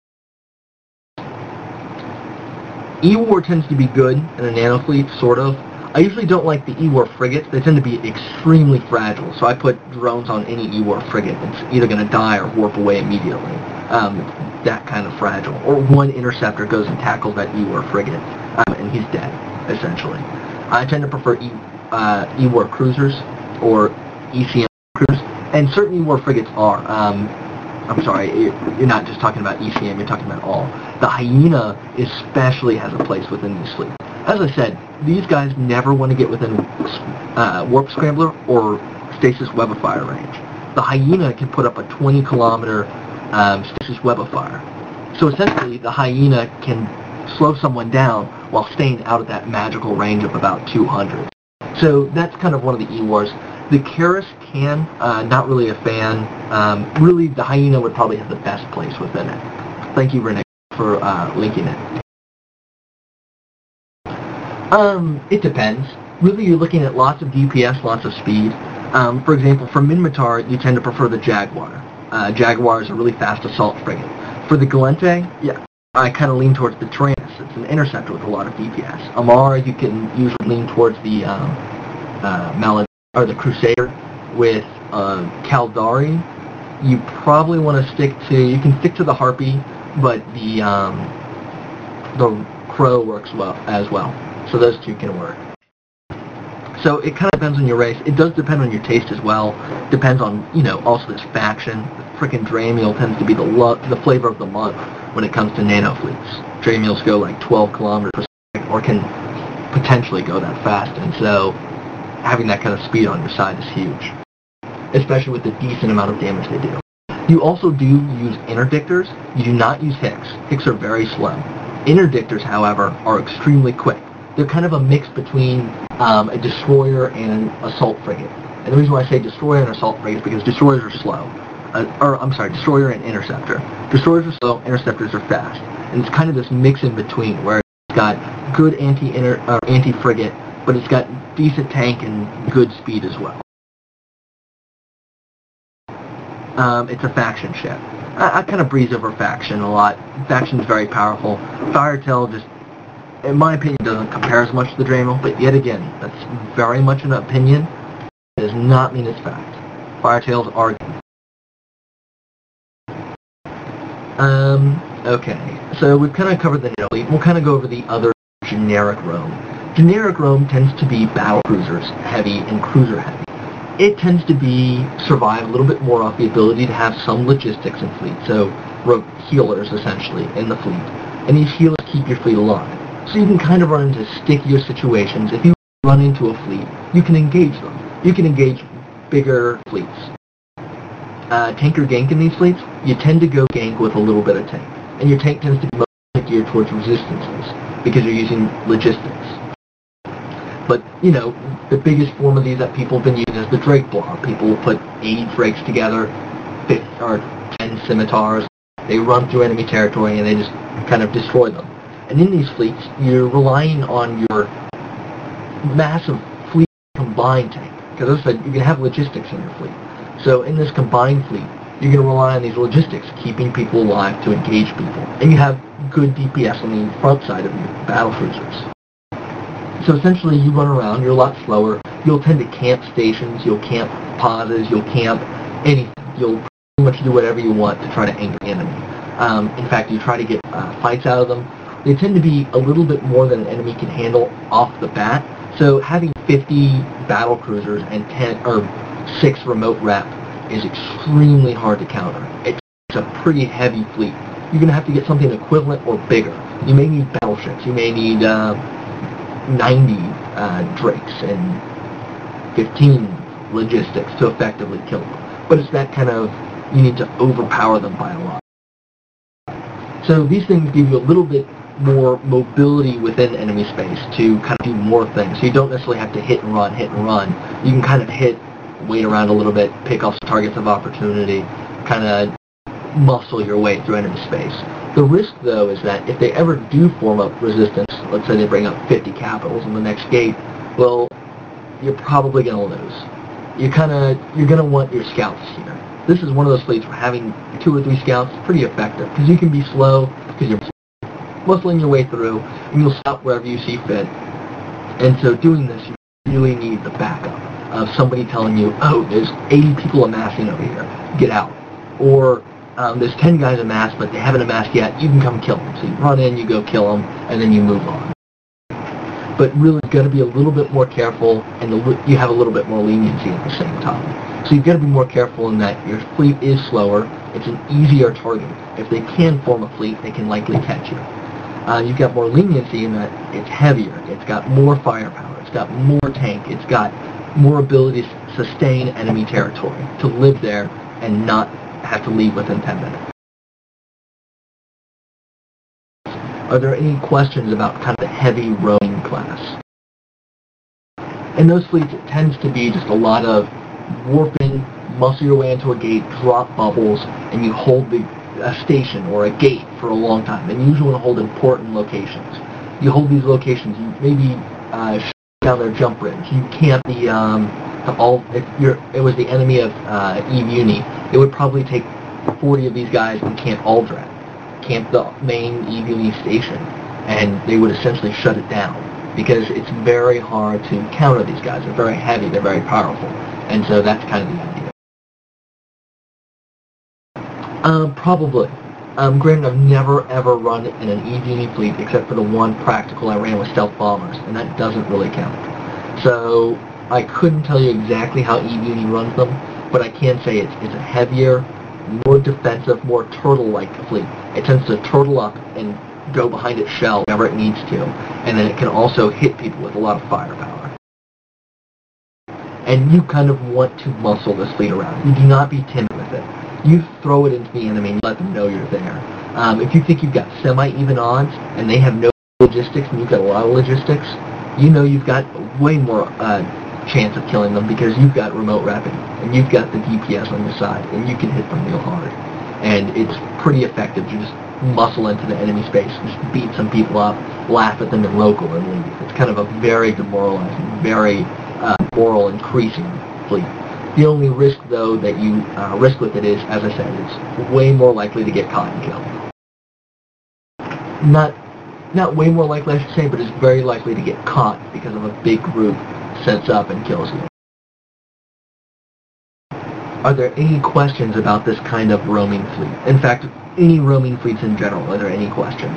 E-War tends to be good in a nano fleet, sort of. I usually don't like the E-War frigates. They tend to be extremely fragile, so I put drones on any E-War frigate. It's either going to die or warp away immediately. That kind of fragile. Or one interceptor goes and tackles that E-War frigate, and he's dead, essentially. I tend to prefer E-War cruisers or ECM cruisers, and certain E-War frigates are. I'm sorry, you're not just talking about ECM, you're talking about all. The Hyena especially has a place within these fleets. As I said, these guys never want to get within Warp Scrambler or Stasis Web of Fire range. The Hyena can put up a 20-kilometer Stasis Web of Fire. So essentially, the Hyena can slow someone down while staying out of that magical range of about 200. So that's kind of one of the E-Wars. The Karis can, not really a fan. Really, the Hyena would probably have the best place within it. Thank you, Renee, for linking it. It depends. Really, you're looking at lots of DPS, lots of speed. For example, for Minmatar, you tend to prefer the Jaguar. Jaguar is a really fast assault frigate. For the Galente, yeah, I kind of lean towards the Tyrannus. It's an interceptor with a lot of DPS. Amara, you can usually lean towards the the Crusader. With Caldari, you probably want to you can stick to the Harpy, but the Crow works well as well. So those two can work. So it kind of depends on your race. It does depend on your taste as well. Depends on, also this faction. Frickin' Dramiel tends to be the flavor of the month when it comes to nano fleets. Dramiels go like 12 kilometers per second, or can potentially go that fast, and so having that kind of speed on your side is huge, especially with the decent amount of damage they do. You also do use interdictors. You do not use Hicks. Hicks are very slow. Interdictors, however, are extremely quick. They're kind of a mix between a destroyer and an assault frigate. And the reason why I say destroyer and assault frigate is because destroyers are slow. Destroyer and interceptor. Destroyers are slow, interceptors are fast. And it's kind of this mix in between where it's got good anti-frigate, but it's got decent tank and good speed as well. It's a faction ship. I kind of breeze over faction a lot. Faction's very powerful. Firetail just, in my opinion, doesn't compare as much to the Dremel, but yet again, that's very much an opinion. It does not mean it's fact. Firetails are... Okay, so we've kind of covered the nano fleet. We'll kind of go over the other generic Rome. Generic Rome tends to be battle cruisers heavy and cruiser heavy. It tends to survive a little bit more off the ability to have some logistics in fleet, so healers essentially in the fleet. And these healers keep your fleet alive. So you can kind of run into stickier situations. If you run into a fleet, you can engage them. You can engage bigger fleets. tank or gank in these fleets, you tend to go gank with a little bit of tank. And your tank tends to be most geared towards resistances because you're using logistics. But, you know, the biggest form of these that people have been using is the Drake blob. People will put 80 Drakes together, 10 scimitars. They run through enemy territory and they just kind of destroy them. And in these fleets, you're relying on your massive fleet combined tank. Because as I said, you can have logistics in your fleet. So in this combined fleet, you're going to rely on these logistics, keeping people alive to engage people. And you have good DPS on the front side of your battle cruisers. So essentially, you run around, you're a lot slower. You'll tend to camp stations, you'll camp pauses, you'll camp anything. You'll pretty much do whatever you want to try to anger the enemy. In fact, you try to get fights out of them. They tend to be a little bit more than an enemy can handle off the bat. So having 50 battle cruisers and 6 remote rep is extremely hard to counter. It's a pretty heavy fleet. You're going to have to get something equivalent or bigger. You may need battleships. You may need 90 Drakes and 15 logistics to effectively kill them. But it's that kind of, you need to overpower them by a lot. So these things give you a little bit more mobility within enemy space to kind of do more things. So you don't necessarily have to hit and run. You can kind of hit, wait around a little bit, pick off targets of opportunity, kind of muscle your way through enemy space. The risk, though, is that if they ever do form up resistance, let's say they bring up 50 capitals in the next gate, well, you're probably going to lose. You're going to want your scouts here. This is one of those fleets where having 2 or 3 scouts is pretty effective, because you can be slow, because you're muscling your way through, and you'll stop wherever you see fit. And so doing this, you really need the backup of somebody telling you, oh, there's 80 people amassing over here, get out. Or there's 10 guys amassed, but they haven't amassed yet, you can come kill them. So you run in, you go kill them, and then you move on. But really, you've got to be a little bit more careful, and you have a little bit more leniency at the same time. So you've got to be more careful in that your fleet is slower, it's an easier target. If they can form a fleet, they can likely catch you. You've got more leniency in that it's heavier, it's got more firepower, it's got more tank, it's got more ability to sustain enemy territory, to live there and not have to leave within 10 minutes. Are there any questions about kind of the heavy rowing class? In those fleets, it tends to be just a lot of warp in, muscle your way into a gate, drop bubbles, and you hold a station or a gate for a long time. And you usually want to hold important locations. You hold these locations, you maybe shut down their jump bridge. You camp it was the enemy of Eve Uni, it would probably take 40 of these guys and camp Aldrat, camp the main Eve Uni station, and they would essentially shut it down because it's very hard to counter these guys. They're very heavy, they're very powerful, and so that's kind of the idea. Probably. Granted, I've never ever run in an Eve Uni fleet except for the one practical I ran with stealth bombers, and that doesn't really count. So I couldn't tell you exactly how Eve Uni runs them, but I can say it's a heavier, more defensive, more turtle-like fleet. It tends to turtle up and go behind its shell whenever it needs to, and then it can also hit people with a lot of firepower. And you kind of want to muscle this fleet around. You do not be timid with it. You throw it into the enemy and let them know you're there. If you think you've got semi-even odds and they have no logistics and you've got a lot of logistics, you know you've got way more chance of killing them because you've got remote rapping and you've got the DPS on your side and you can hit them real hard. And it's pretty effective to just muscle into the enemy space, just beat some people up, laugh at them in local and leave. It's kind of a very demoralizing, very moral increasing fleet. The only risk, though, that you risk with it is, as I said, it's way more likely to get caught and killed. Not way more likely, I should say, but it's very likely to get caught because of a big group sets up and kills you. Are there any questions about this kind of roaming fleet? In fact, any roaming fleets in general, are there any questions?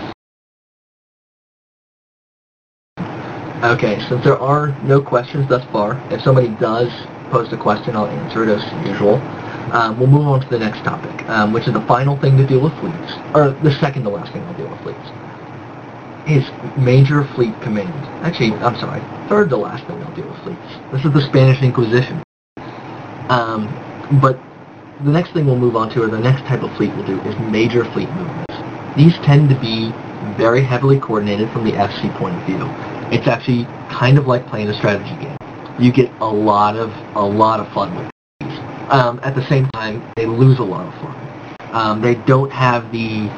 Okay, since there are no questions thus far, if somebody does post a question, I'll answer it as usual. We'll move on to the next topic, which is the final thing to deal with fleets, or the second to last thing I'll deal with fleets, is Major Fleet Command. Actually, I'm sorry, third to last thing I'll deal with fleets. This is the Spanish Inquisition. But the next thing we'll move on to, or the next type of fleet we'll do, is major fleet movements. These tend to be very heavily coordinated from the FC point of view. It's actually kind of like playing a strategy game. You get a lot of fun with these. At the same time, they lose a lot of fun. They don't have the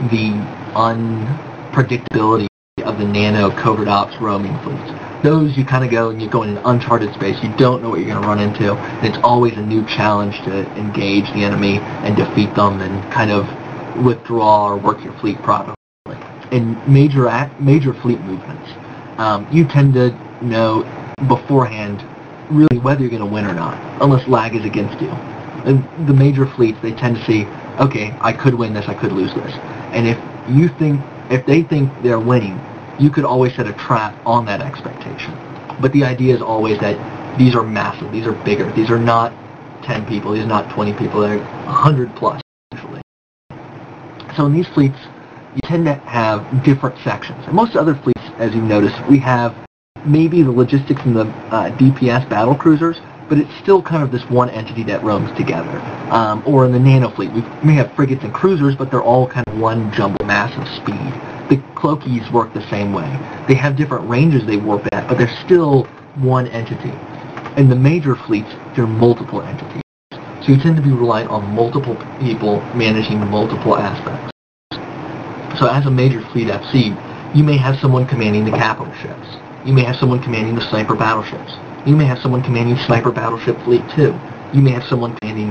unpredictability of the nano covert ops roaming fleets. Those you kind of go and you go in an uncharted space. You don't know what you're going to run into. And it's always a new challenge to engage the enemy and defeat them and kind of withdraw or work your fleet properly. In major fleet movements, you tend to know beforehand really whether you're going to win or not, unless lag is against you. And the major fleets, they tend to see, okay, I could win this, I could lose this. And if they think they're winning, you could always set a trap on that expectation. But the idea is always that these are massive, these are bigger, these are not 10 people, these are not 20 people, they're 100 plus, usually. So in these fleets, you tend to have different sections. In most other fleets, as you've noticed, we have maybe the logistics and the DPS battle cruisers, but it's still kind of this one entity that roams together. Or in the nano fleet, we may have frigates and cruisers, but they're all kind of one jumbled mass of speed. The Cloakies work the same way. They have different ranges they warp at, but they're still one entity. In the major fleets, there are multiple entities. So you tend to be relying on multiple people managing multiple aspects. So as a major fleet FC, you may have someone commanding the capital ships. You may have someone commanding the sniper battleships. You may have someone commanding sniper battleship fleet 2. You may have someone commanding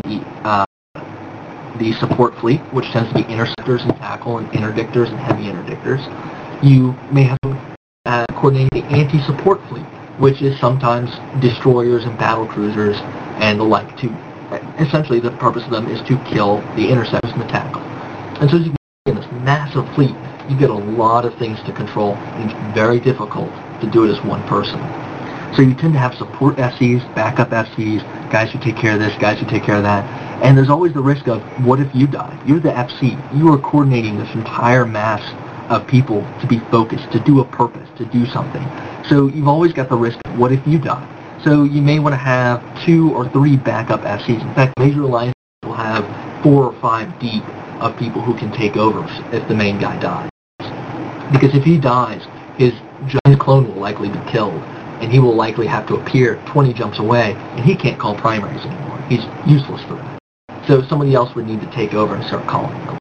the support fleet, which tends to be interceptors and tackle and interdictors and heavy interdictors. You may have coordinating the anti-support fleet, which is sometimes destroyers and battle cruisers and the like. Essentially, the purpose of them is to kill the interceptors and the tackle. And so as you can see in this massive fleet, you get a lot of things to control, and it's very difficult to do it as one person. So you tend to have support FCs, backup FCs, guys who take care of this, guys who take care of that. And there's always the risk of, what if you die? You're the FC. You are coordinating this entire mass of people to be focused, to do a purpose, to do something. So you've always got the risk of, what if you die? So you may want to have 2 or 3 backup FCs. In fact, major alliances will have 4 or 5 deep of people who can take over if the main guy dies. Because if he dies, his clone will likely be killed, and he will likely have to appear 20 jumps away, and he can't call primaries anymore. He's useless for that. So somebody else would need to take over and start calling them.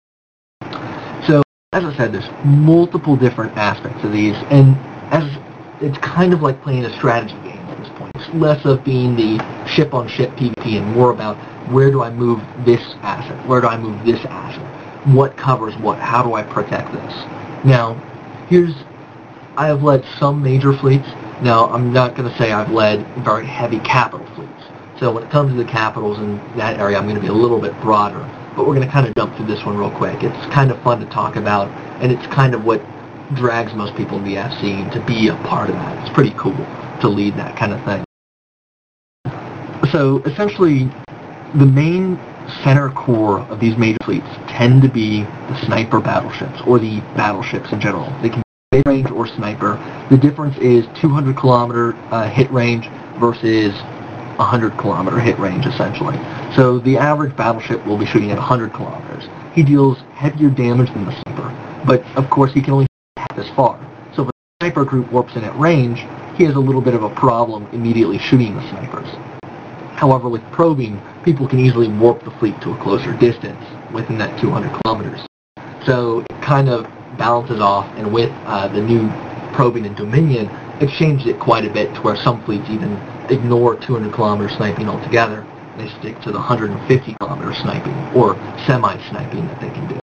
So, as I said, there's multiple different aspects of these, and it's kind of like playing a strategy game at this point. It's less of being the ship-on-ship PvP and more about, where do I move this asset? Where do I move this asset? What covers what? How do I protect this? Now, I have led some major fleets. Now, I'm not going to say I've led very heavy capital fleets. So when it comes to the capitals in that area, I'm going to be a little bit broader. But we're going to kind of jump through this one real quick. It's kind of fun to talk about, and it's kind of what drags most people in the FC to be a part of that. It's pretty cool to lead that kind of thing. So essentially, the main center core of these major fleets tend to be the sniper battleships, or the battleships in general. They can be mid-range or sniper. The difference is 200 kilometer hit range versus 100 kilometer hit range, essentially. So the average battleship will be shooting at 100 kilometers. He deals heavier damage than the sniper, but of course he can only shoot half as far. So if a sniper group warps in at range, he has a little bit of a problem immediately shooting the snipers. However, with probing, people can easily warp the fleet to a closer distance within that 200 kilometers. So it kind of balances off, and with the new probing and Dominion, it changed it quite a bit to where some fleets even ignore 200 kilometer sniping altogether. They stick to the 150 kilometer sniping, or semi-sniping that they can do.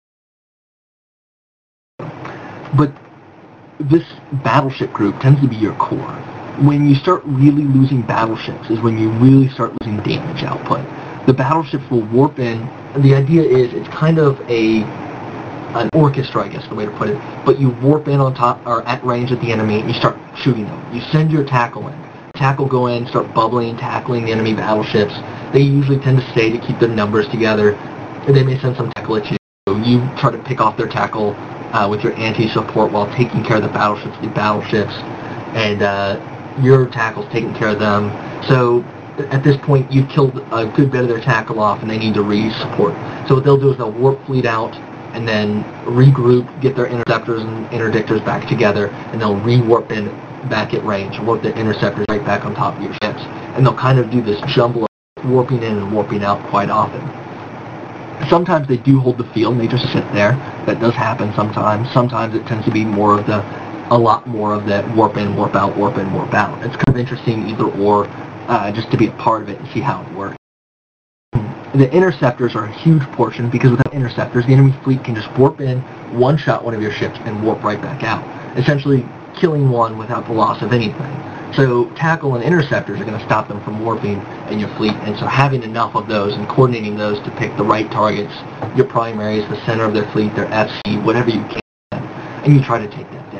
But this battleship group tends to be your core. When you start really losing battleships is when you really start losing damage output. The battleships will warp in, and the idea is it's kind of an orchestra, I guess the way to put it, but you warp in on top, or at range at the enemy, and you start shooting them. You send your tackle in. Tackle go in, start bubbling, tackling the enemy battleships. They usually tend to stay to keep their numbers together. They may send some tackle at you. You try to pick off their tackle with your anti-support while taking care of the battleships, and your tackle's taking care of them. So at this point, you've killed a good bit of their tackle off, and they need to re-support. So what they'll do is they'll warp fleet out, and then regroup, get their interceptors and interdictors back together, and they'll re-warp in back at range, warp their interceptors right back on top of your ships. And they'll kind of do this jumble of warping in and warping out quite often. Sometimes they do hold the field, and they just sit there. That does happen sometimes. Sometimes it tends to be a lot more of that warp in, warp out, warp in, warp out. It's kind of interesting either or, just to be a part of it and see how it works. The interceptors are a huge portion, because without interceptors, the enemy fleet can just warp in, one-shot one of your ships, and warp right back out, essentially killing one without the loss of anything. So tackle and interceptors are going to stop them from warping in your fleet, and so having enough of those and coordinating those to pick the right targets, your primaries, the center of their fleet, their FC, whatever you can, and you try to take that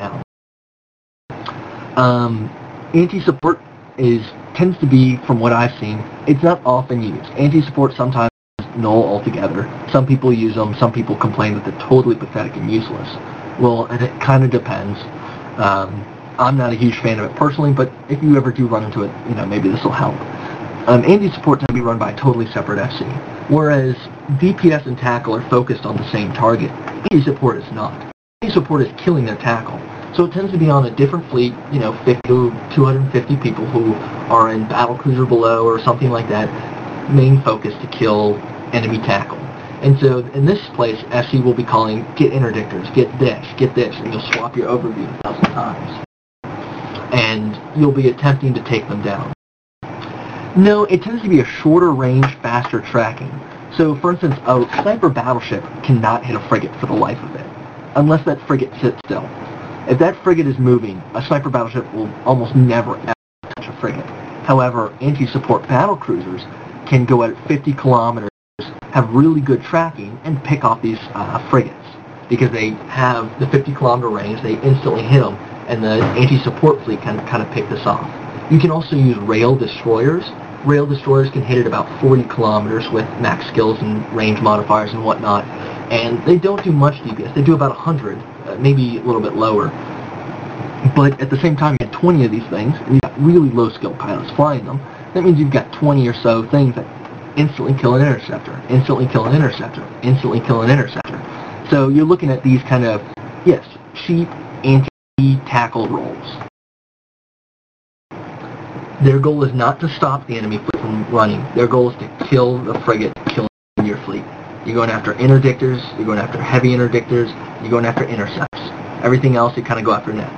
down. Anti-support tends to be, from what I've seen, it's not often used. Anti-support sometimes is null altogether. Some people use them. Some people complain that they're totally pathetic and useless. Well, and it kind of depends. I'm not a huge fan of it personally, but if you ever do run into it, maybe this will help. Anti-support tends to be run by a totally separate FC, whereas DPS and tackle are focused on the same target. Anti-support is not. Anti-support is killing their tackle. So it tends to be on a different fleet, 50 to 250 people who are in battlecruiser below or something like that, main focus to kill enemy tackle. And so in this place, FC will be calling, get interdictors, get this, and you'll swap your overview 1,000 times. And you'll be attempting to take them down. No, it tends to be a shorter range, faster tracking. So for instance, a sniper battleship cannot hit a frigate for the life of it, unless that frigate sits still. If that frigate is moving, a sniper battleship will almost never ever touch a frigate. However, anti-support battlecruisers can go at 50 kilometers, have really good tracking, and pick off these frigates. Because they have the 50-kilometer range, they instantly hit them, and the anti-support fleet can kind of pick this off. You can also use rail destroyers. Rail destroyers can hit at about 40 kilometers with max skills and range modifiers and whatnot, and they don't do much DPS. They do about 100, maybe a little bit lower. But at the same time, you have 20 of these things, and you've got really low-skilled pilots flying them. That means you've got 20 or so things that instantly kill an interceptor, instantly kill an interceptor, instantly kill an interceptor. So you're looking at these kind of, yes, cheap anti-tackle rolls. Their goal is not to stop the enemy fleet from running. Their goal is to kill the frigate, kill your fleet. You're going after interdictors, you're going after heavy interdictors, you're going after intercepts. Everything else you kind of go after next.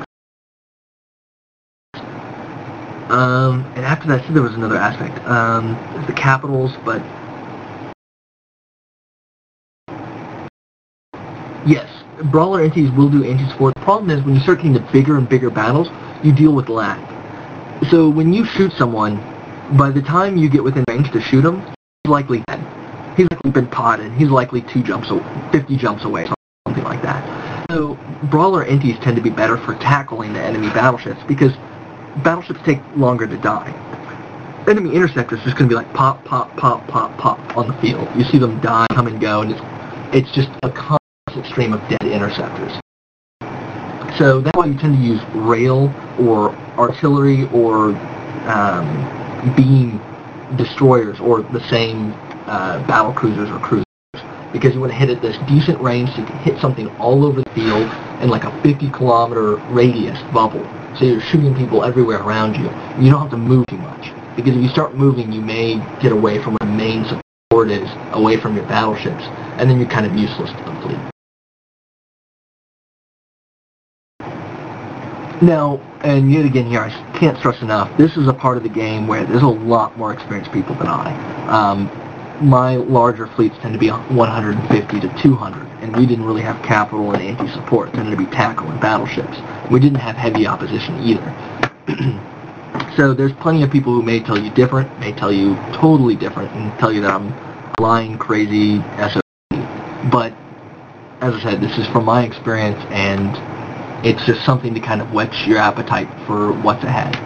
And after that, there was another aspect. The capitals, but yes, brawler entities will do anti-support. The problem is when you start getting to bigger and bigger battles, you deal with lag. So when you shoot someone, by the time you get within range to shoot him, he's likely dead. He's likely been potted. He's likely 50 jumps away, something like that. So brawler entities tend to be better for tackling the enemy battleships because battleships take longer to die. Enemy interceptors just going to be like pop, pop, pop, pop, pop on the field. You see them die, come and go, and it's just a constant stream of dead interceptors. So that's why you tend to use rail or artillery or beam destroyers or the same battle cruisers or cruisers, because you want to hit at this decent range so you can hit something all over the field in like a 50-kilometer radius bubble. So you're shooting people everywhere around you. You don't have to move too much, because if you start moving, you may get away from where the main support is, away from your battleships, and then you're kind of useless to the fleet. Now, and yet again here, I can't stress enough, this is a part of the game where there's a lot more experienced people than I. My larger fleets tend to be 150 to 200, and we didn't really have capital and anti-support. It tended to be tackle and battleships. We didn't have heavy opposition either. So there's plenty of people who may tell you different, may tell you totally different, and tell you that I'm lying, crazy, SOB. But, as I said, this is from my experience, and it's just something to kind of whet your appetite for what's ahead.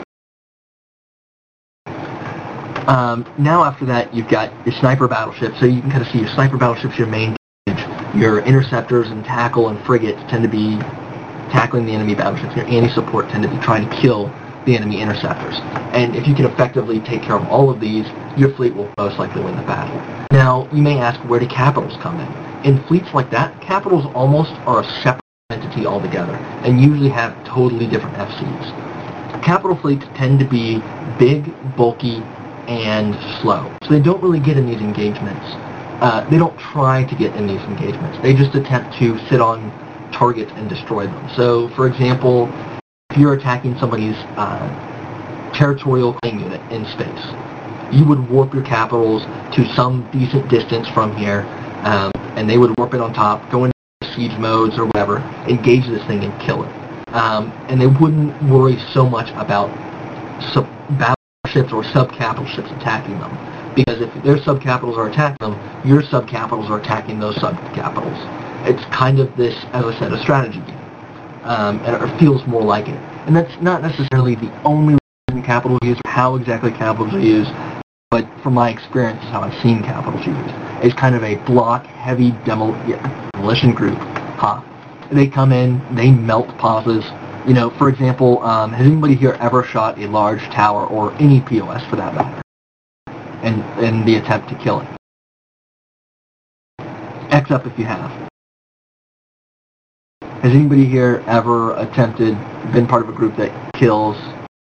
Now after that, you've got your sniper battleship, so you can kind of see your sniper battleships, your main damage. Your interceptors and tackle and frigates tend to be tackling the enemy battleships. Your anti-support tend to be trying to kill the enemy interceptors. And if you can effectively take care of all of these, your fleet will most likely win the battle. Now, you may ask, where do capitals come in? In fleets like that, capitals almost are a separate entity altogether, and usually have totally different FCs. Capital fleets tend to be big, bulky, and slow. So they don't really get in these engagements. They don't try to get in these engagements. They just attempt to sit on targets and destroy them. So, for example, if you're attacking somebody's territorial claim unit in space, you would warp your capitals to some decent distance from here, and they would warp it on top, go into siege modes or whatever, engage this thing and kill it. And they wouldn't worry so much about battleships or sub-capital ships attacking them, because if their sub-capitals are attacking them, your sub-capitals are attacking those sub-capitals. It's kind of this, as I said, a strategy game, and it feels more like it. And that's not necessarily the only reason capitals are used, or how exactly capitals are used, but from my experience, how I've seen capitals used. It's kind of a block-heavy demolition group. They come in, they melt pauses. You know, for example, has anybody here ever shot a large tower, or any POS for that matter, in the attempt to kill it? X up if you have. Has anybody here ever been part of a group that kills,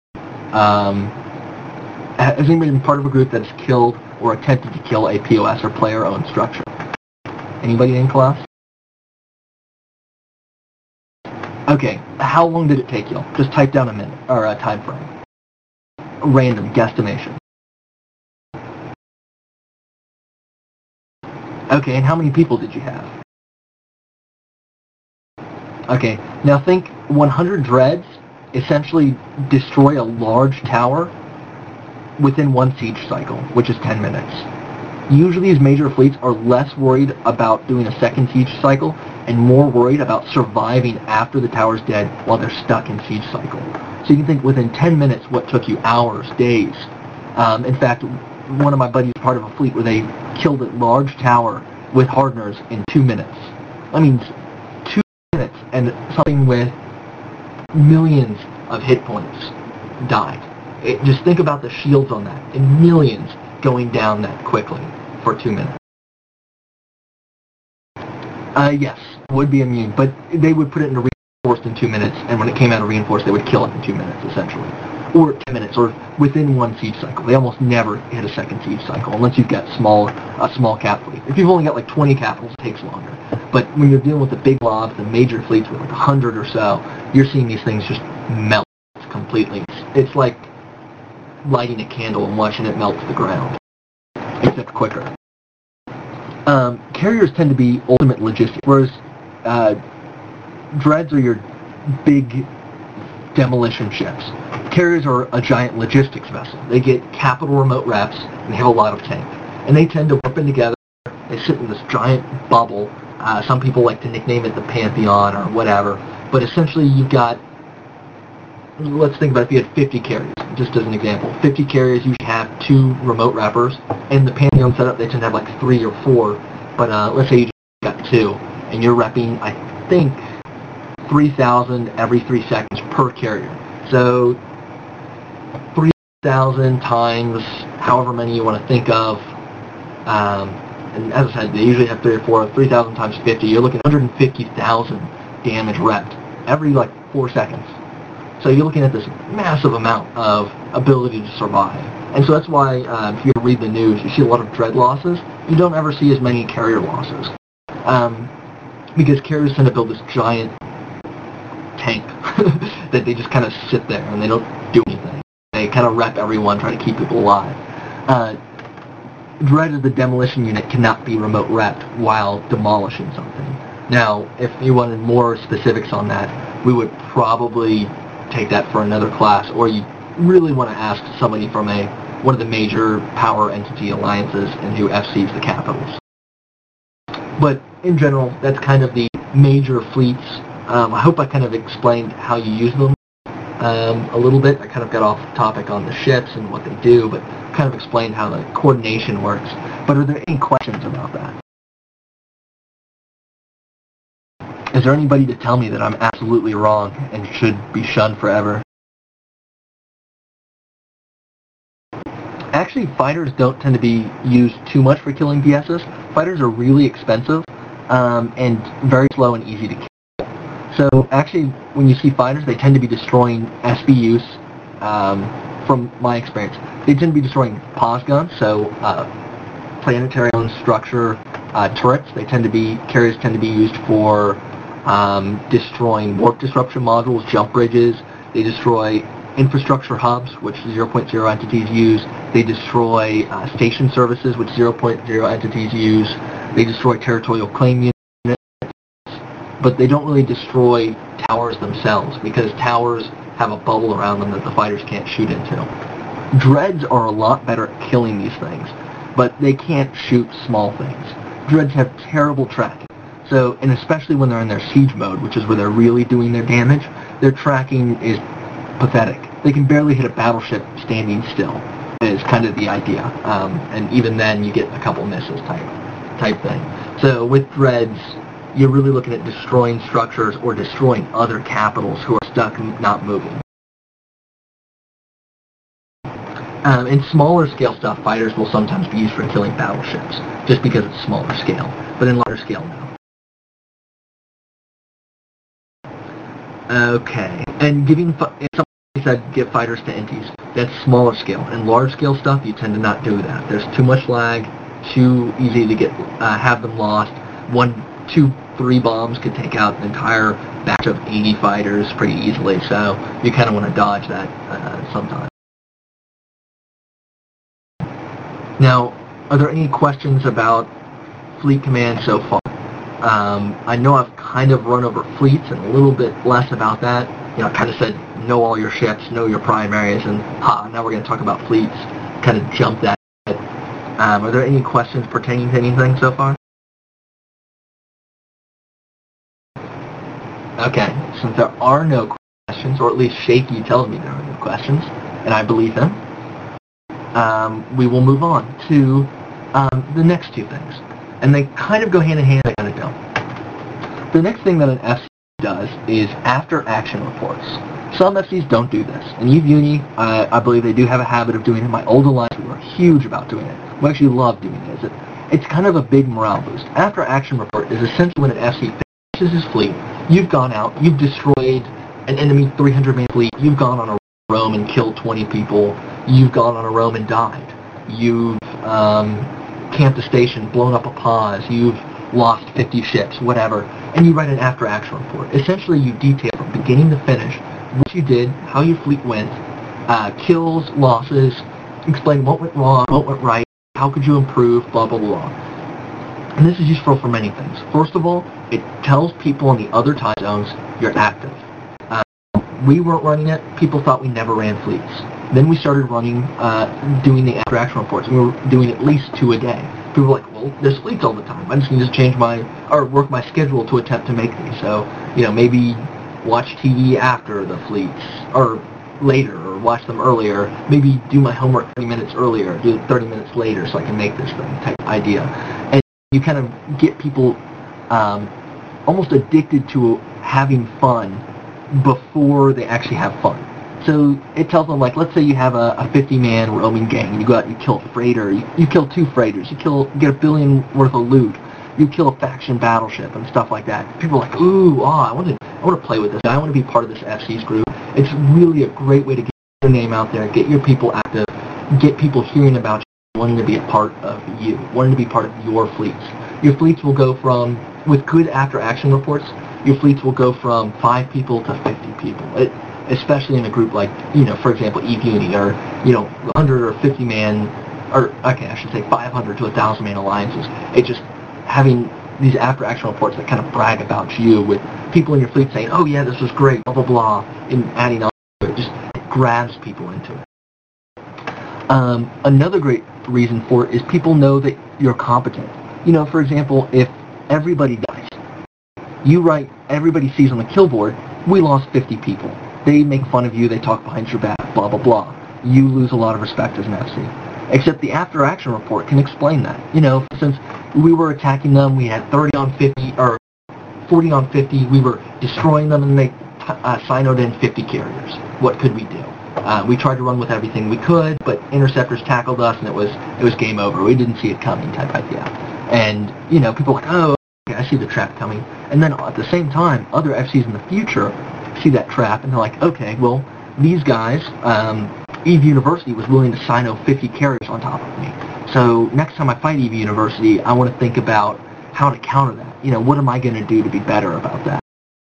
has anybody been part of a group that's killed or attempted to kill a POS or player-owned structure? Anybody in class? Okay, how long did it take you? Just type down a minute, or a time frame. Random guesstimation. Okay, and how many people did you have? Okay, now think 100 dreads essentially destroy a large tower within one siege cycle, which is 10 minutes. Usually these major fleets are less worried about doing a second siege cycle and more worried about surviving after the tower's dead while they're stuck in siege cycle. So you can think within 10 minutes what took you hours, days. In fact, one of my buddies was part of a fleet where they killed a large tower with hardeners in 2 minutes. That means 2 minutes, and something with millions of hit points died. Just think about the shields on that, and millions going down that quickly for 2 minutes. Yes, would be immune, but they would put it into reinforced in 2 minutes, and when it came out of reinforced, they would kill it in 2 minutes, essentially. Or 10 minutes, or within one siege cycle. They almost never hit a second siege cycle, unless you've got a small cap fleet. If you've only got like 20 capitals, it takes longer. But when you're dealing with the big blobs, the major fleets with like 100 or so, you're seeing these things just melt completely. It's like lighting a candle and watching it melt to the ground, except quicker. Carriers tend to be ultimate logistics, whereas dreads are your big demolition ships. Carriers are a giant logistics vessel. They get capital remote reps and have a lot of tank. And they tend to warp in together. They sit in this giant bubble. Some people like to nickname it the Pantheon or whatever. But essentially you've got, let's think about if you had 50 carriers, just as an example. 50 carriers usually have 2 remote wrappers. In the Pantheon setup, they tend to have like 3 or 4. But let's say you just got 2, and you're repping, I think, 3,000 every 3 seconds per carrier. So 3,000 times however many you want to think of, and as I said, they usually have 3 or 4. 3,000 times 50, you're looking at 150,000 damage repped every like 4 seconds. So you're looking at this massive amount of ability to survive. And so that's why if you read the news, you see a lot of dread losses. You don't ever see as many carrier losses. Because carriers tend to build this giant tank that they just kind of sit there and they don't do anything. They kind of rep everyone, try to keep people alive. Dread as the demolition unit cannot be remote repped while demolishing something. Now, if you wanted more specifics on that, we would probably take that for another class, or you really want to ask somebody from one of the major power entity alliances and who FCs the capitals. But in general, that's kind of the major fleets. I hope I kind of explained how you use them a little bit. I kind of got off topic on the ships and what they do, but kind of explained how the coordination works. But are there any questions about that? Is there anybody to tell me that I'm absolutely wrong and should be shunned forever? Actually, fighters don't tend to be used too much for killing DSs. Fighters are really expensive and very slow and easy to kill. So actually, when you see fighters, they tend to be destroying SBUs. From my experience, they tend to be destroying POS guns, so planetary owned structure turrets. Carriers tend to be used for destroying warp disruption modules, jump bridges. They destroy infrastructure hubs, which 0.0 entities use. They destroy station services, which 0.0 entities use. They destroy territorial claim units, but they don't really destroy towers themselves, because towers have a bubble around them that the fighters can't shoot into. Dreads are a lot better at killing these things, but they can't shoot small things. Dreads have terrible tracking. So, and especially when they're in their siege mode, which is where they're really doing their damage, their tracking is pathetic. They can barely hit a battleship standing still, is kind of the idea. And even then, you get a couple misses type thing. So with Dreads, you're really looking at destroying structures or destroying other capitals who are stuck not moving. In smaller scale stuff, fighters will sometimes be used for killing battleships, just because it's smaller scale. But in larger scale, no. Okay, and if somebody said give fighters to inties, that's smaller scale. In large scale stuff, you tend to not do that. There's too much lag, too easy to have them lost. 1, 2, 3 bombs could take out an entire batch of 80 fighters pretty easily, so you kind of want to dodge that sometimes. Now, are there any questions about Fleet Command so far? I know I've kind of run over fleets and a little bit less about that. You know, I kind of said know all your ships, know your primaries, and now we're going to talk about fleets. Kind of jumped that. Are there any questions pertaining to anything so far? Okay, since there are no questions, or at least Shaky tells me there are no questions, and I believe him, we will move on to the next two things. And they kind of go hand in hand, they kind of don't. The next thing that an FC does is after-action reports. Some FCs don't do this. And Eve Uni, I believe they do have a habit of doing it. My old alliance, we were huge about doing it. We actually love doing it. It's kind of a big morale boost. After-action report is essentially when an FC finishes his fleet. You've gone out, you've destroyed an enemy 300-man fleet, you've gone on a roam and killed 20 people, you've gone on a roam and died, you've camped a station, blown up a pause, you've lost 50 ships, whatever, and you write an after-action report. Essentially, you detail from beginning to finish what you did, how your fleet went, kills, losses, explain what went wrong, what went right, how could you improve, blah, blah, blah. And this is useful for many things. First of all, it tells people in the other time zones you're active. We weren't running it. People thought we never ran fleets. Then we started running, doing the after-action reports. We were doing at least 2 a day. People were like, well, there's fleets all the time. I just need to change work my schedule to attempt to make these. So, maybe watch TV after the fleets, or later, or watch them earlier. Maybe do my homework 30 minutes earlier, do it 30 minutes later so I can make this thing type idea. And you kind of get people almost addicted to having fun before they actually have fun. So it tells them, like, let's say you have a 50-man roaming gang, and you go out and you kill a freighter, you kill 2 freighters, you get $1 billion worth of loot, you kill a faction battleship and stuff like that. People are like, ooh, I want to play with this. I want to be part of this FC's group. It's really a great way to get your name out there, get your people active, get people hearing about you, wanting to be a part of you, wanting to be part of your fleets. Your fleets will go from, with good after-action reports, your fleets will go from 5 people to 50 people. Especially in a group like, for example, Eve Uni, or, 100 or 50-man, or, okay, I should say 500 to 1,000-man alliances. It's just having these after-action reports that kind of brag about you, with people in your fleet saying, oh yeah, this was great, blah, blah, blah, and adding on to it. Just grabs people into it. Another great reason for it is people know that you're competent. For example, if everybody dies, you write, everybody sees on the kill board, we lost 50 people. They make fun of you, they talk behind your back, blah, blah, blah. You lose a lot of respect as an FC. Except the after-action report can explain that. Since we were attacking them, we had 30 on 50, or 40 on 50, we were destroying them, and they siloed in 50 carriers. What could we do? We tried to run with everything we could, but interceptors tackled us, and it was game over. We didn't see it coming type idea. And, people are like, oh, okay, I see the trap coming. And then at the same time, other FCs in the future see that trap, and they're like, okay, well, these guys, EVE University was willing to sign 50 carriers on top of me. So next time I fight EVE University, I want to think about how to counter that. What am I going to do to be better about that?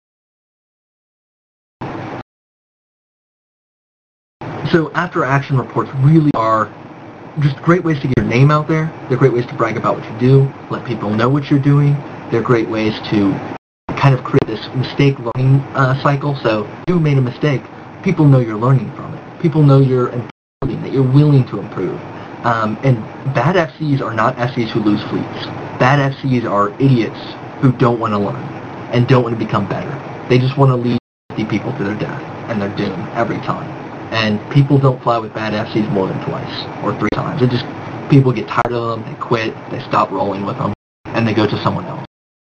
So after action reports really are just great ways to get your name out there. They're great ways to brag about what you do, let people know what you're doing. They're great ways to kind of create this mistake learning cycle. So if you made a mistake, people know you're learning from it. People know you're improving, that you're willing to improve. And bad FCs are not FCs who lose fleets. Bad FCs are idiots who don't want to learn and don't want to become better. They just want to lead 50 people to their death and their doom every time. And people don't fly with bad FCs more than twice or 3 times. People get tired of them, they quit, they stop rolling with them, and they go to someone else.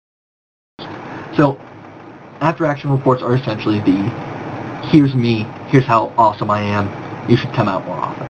So after action reports are essentially here's me, here's how awesome I am, you should come out more often.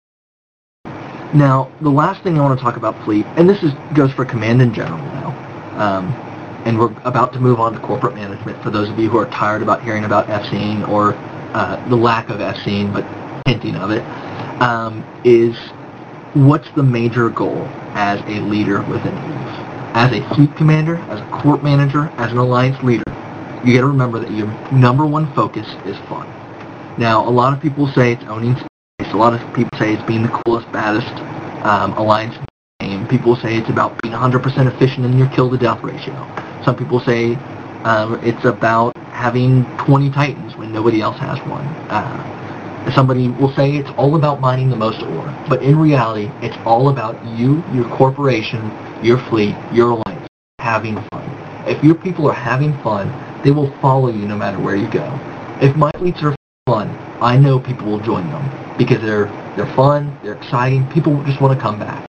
Now, the last thing I want to talk about fleet, and this goes for command in general now, and we're about to move on to corporate management for those of you who are tired about hearing about FCing or the lack of FCing, but hinting of it, is what's the major goal as a leader within EVE? As a fleet commander, as a corp manager, as an alliance leader, you got to remember that your number one focus is fun. Now, a lot of people say it's owning space. A lot of people say it's being the coolest, baddest alliance game. People say it's about being 100% efficient in your kill-to-death ratio. Some people say it's about having 20 Titans when nobody else has one. Somebody will say it's all about mining the most ore. But in reality, it's all about you, your corporation, your fleet, your alliance, having fun. If your people are having fun, they will follow you no matter where you go. If my fleets are fun, I know people will join them because they're fun, they're exciting, people just want to come back.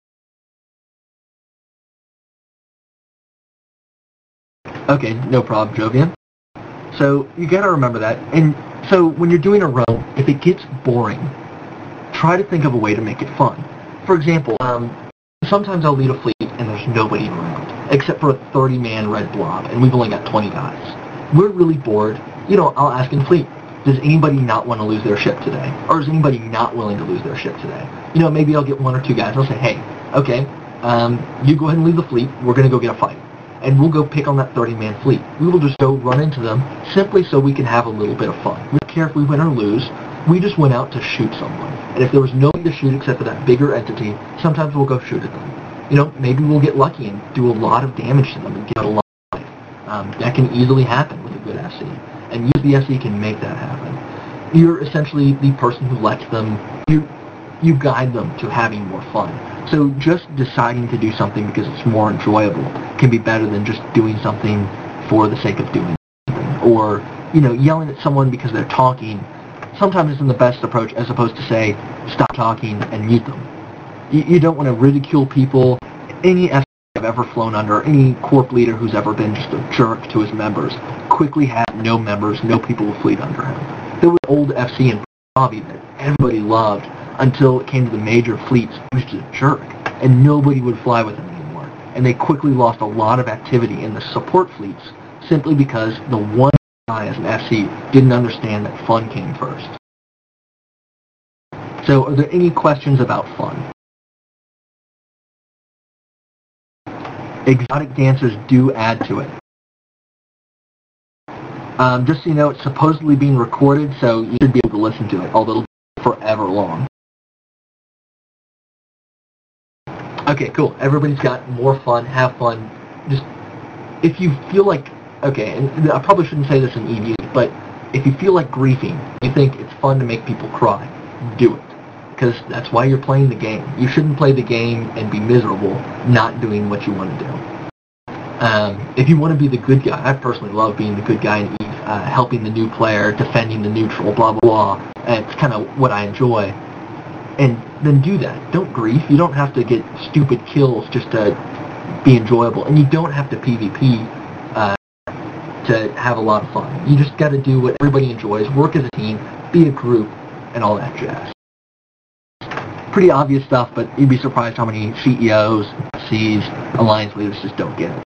Okay, no problem, Jovian. So you gotta remember that. And so when you're doing a run, if it gets boring, try to think of a way to make it fun. For example, sometimes I'll lead a fleet and there's nobody around, except for a 30-man red blob, and we've only got 20 guys. We're really bored. I'll ask in fleet, does anybody not want to lose their ship today? Or is anybody not willing to lose their ship today? Maybe I'll get 1 or 2 guys. I'll say, hey, okay, you go ahead and lead the fleet. We're going to go get a fight. And we'll go pick on that 30-man fleet. We will just go run into them simply so we can have a little bit of fun. We don't care if we win or lose. We just went out to shoot someone. And if there was nobody to shoot except for that bigger entity, sometimes we'll go shoot at them. Maybe we'll get lucky and do a lot of damage to them and get a lot of life. That can easily happen with a good FC. And use the FC can make that happen. You're essentially the person who lets them, you guide them to having more fun. So just deciding to do something because it's more enjoyable can be better than just doing something for the sake of doing something. Or, yelling at someone because they're talking sometimes isn't the best approach, as opposed to say, stop talking and mute them. You don't want to ridicule people. Any FC I've ever flown under, any corp leader who's ever been just a jerk to his members, quickly had no members, no people will fleet under him. There was an old FC in Bobby that everybody loved, until it came to the major fleets, he was just a jerk, and nobody would fly with him anymore. And they quickly lost a lot of activity in the support fleets, simply because the one guy as an FC didn't understand that fun came first. So are there any questions about fun? Exotic dancers do add to it. Just so you know, it's supposedly being recorded, so you should be able to listen to it, although it'll be forever long. Okay, cool. Everybody's got more fun, have fun. Just, if you feel like, okay, and I probably shouldn't say this in EVE, but if you feel like griefing, you think it's fun to make people cry, do it. Because that's why you're playing the game. You shouldn't play the game and be miserable not doing what you want to do. If you want to be the good guy, I personally love being the good guy in EVE, helping the new player, defending the neutral, blah, blah, blah. It's kind of what I enjoy. And then do that. Don't grief. You don't have to get stupid kills just to be enjoyable. And you don't have to PvP to have a lot of fun. You just got to do what everybody enjoys, work as a team, be a group, and all that jazz. Pretty obvious stuff, but you'd be surprised how many CEOs, Cs, alliance leaders just don't get it.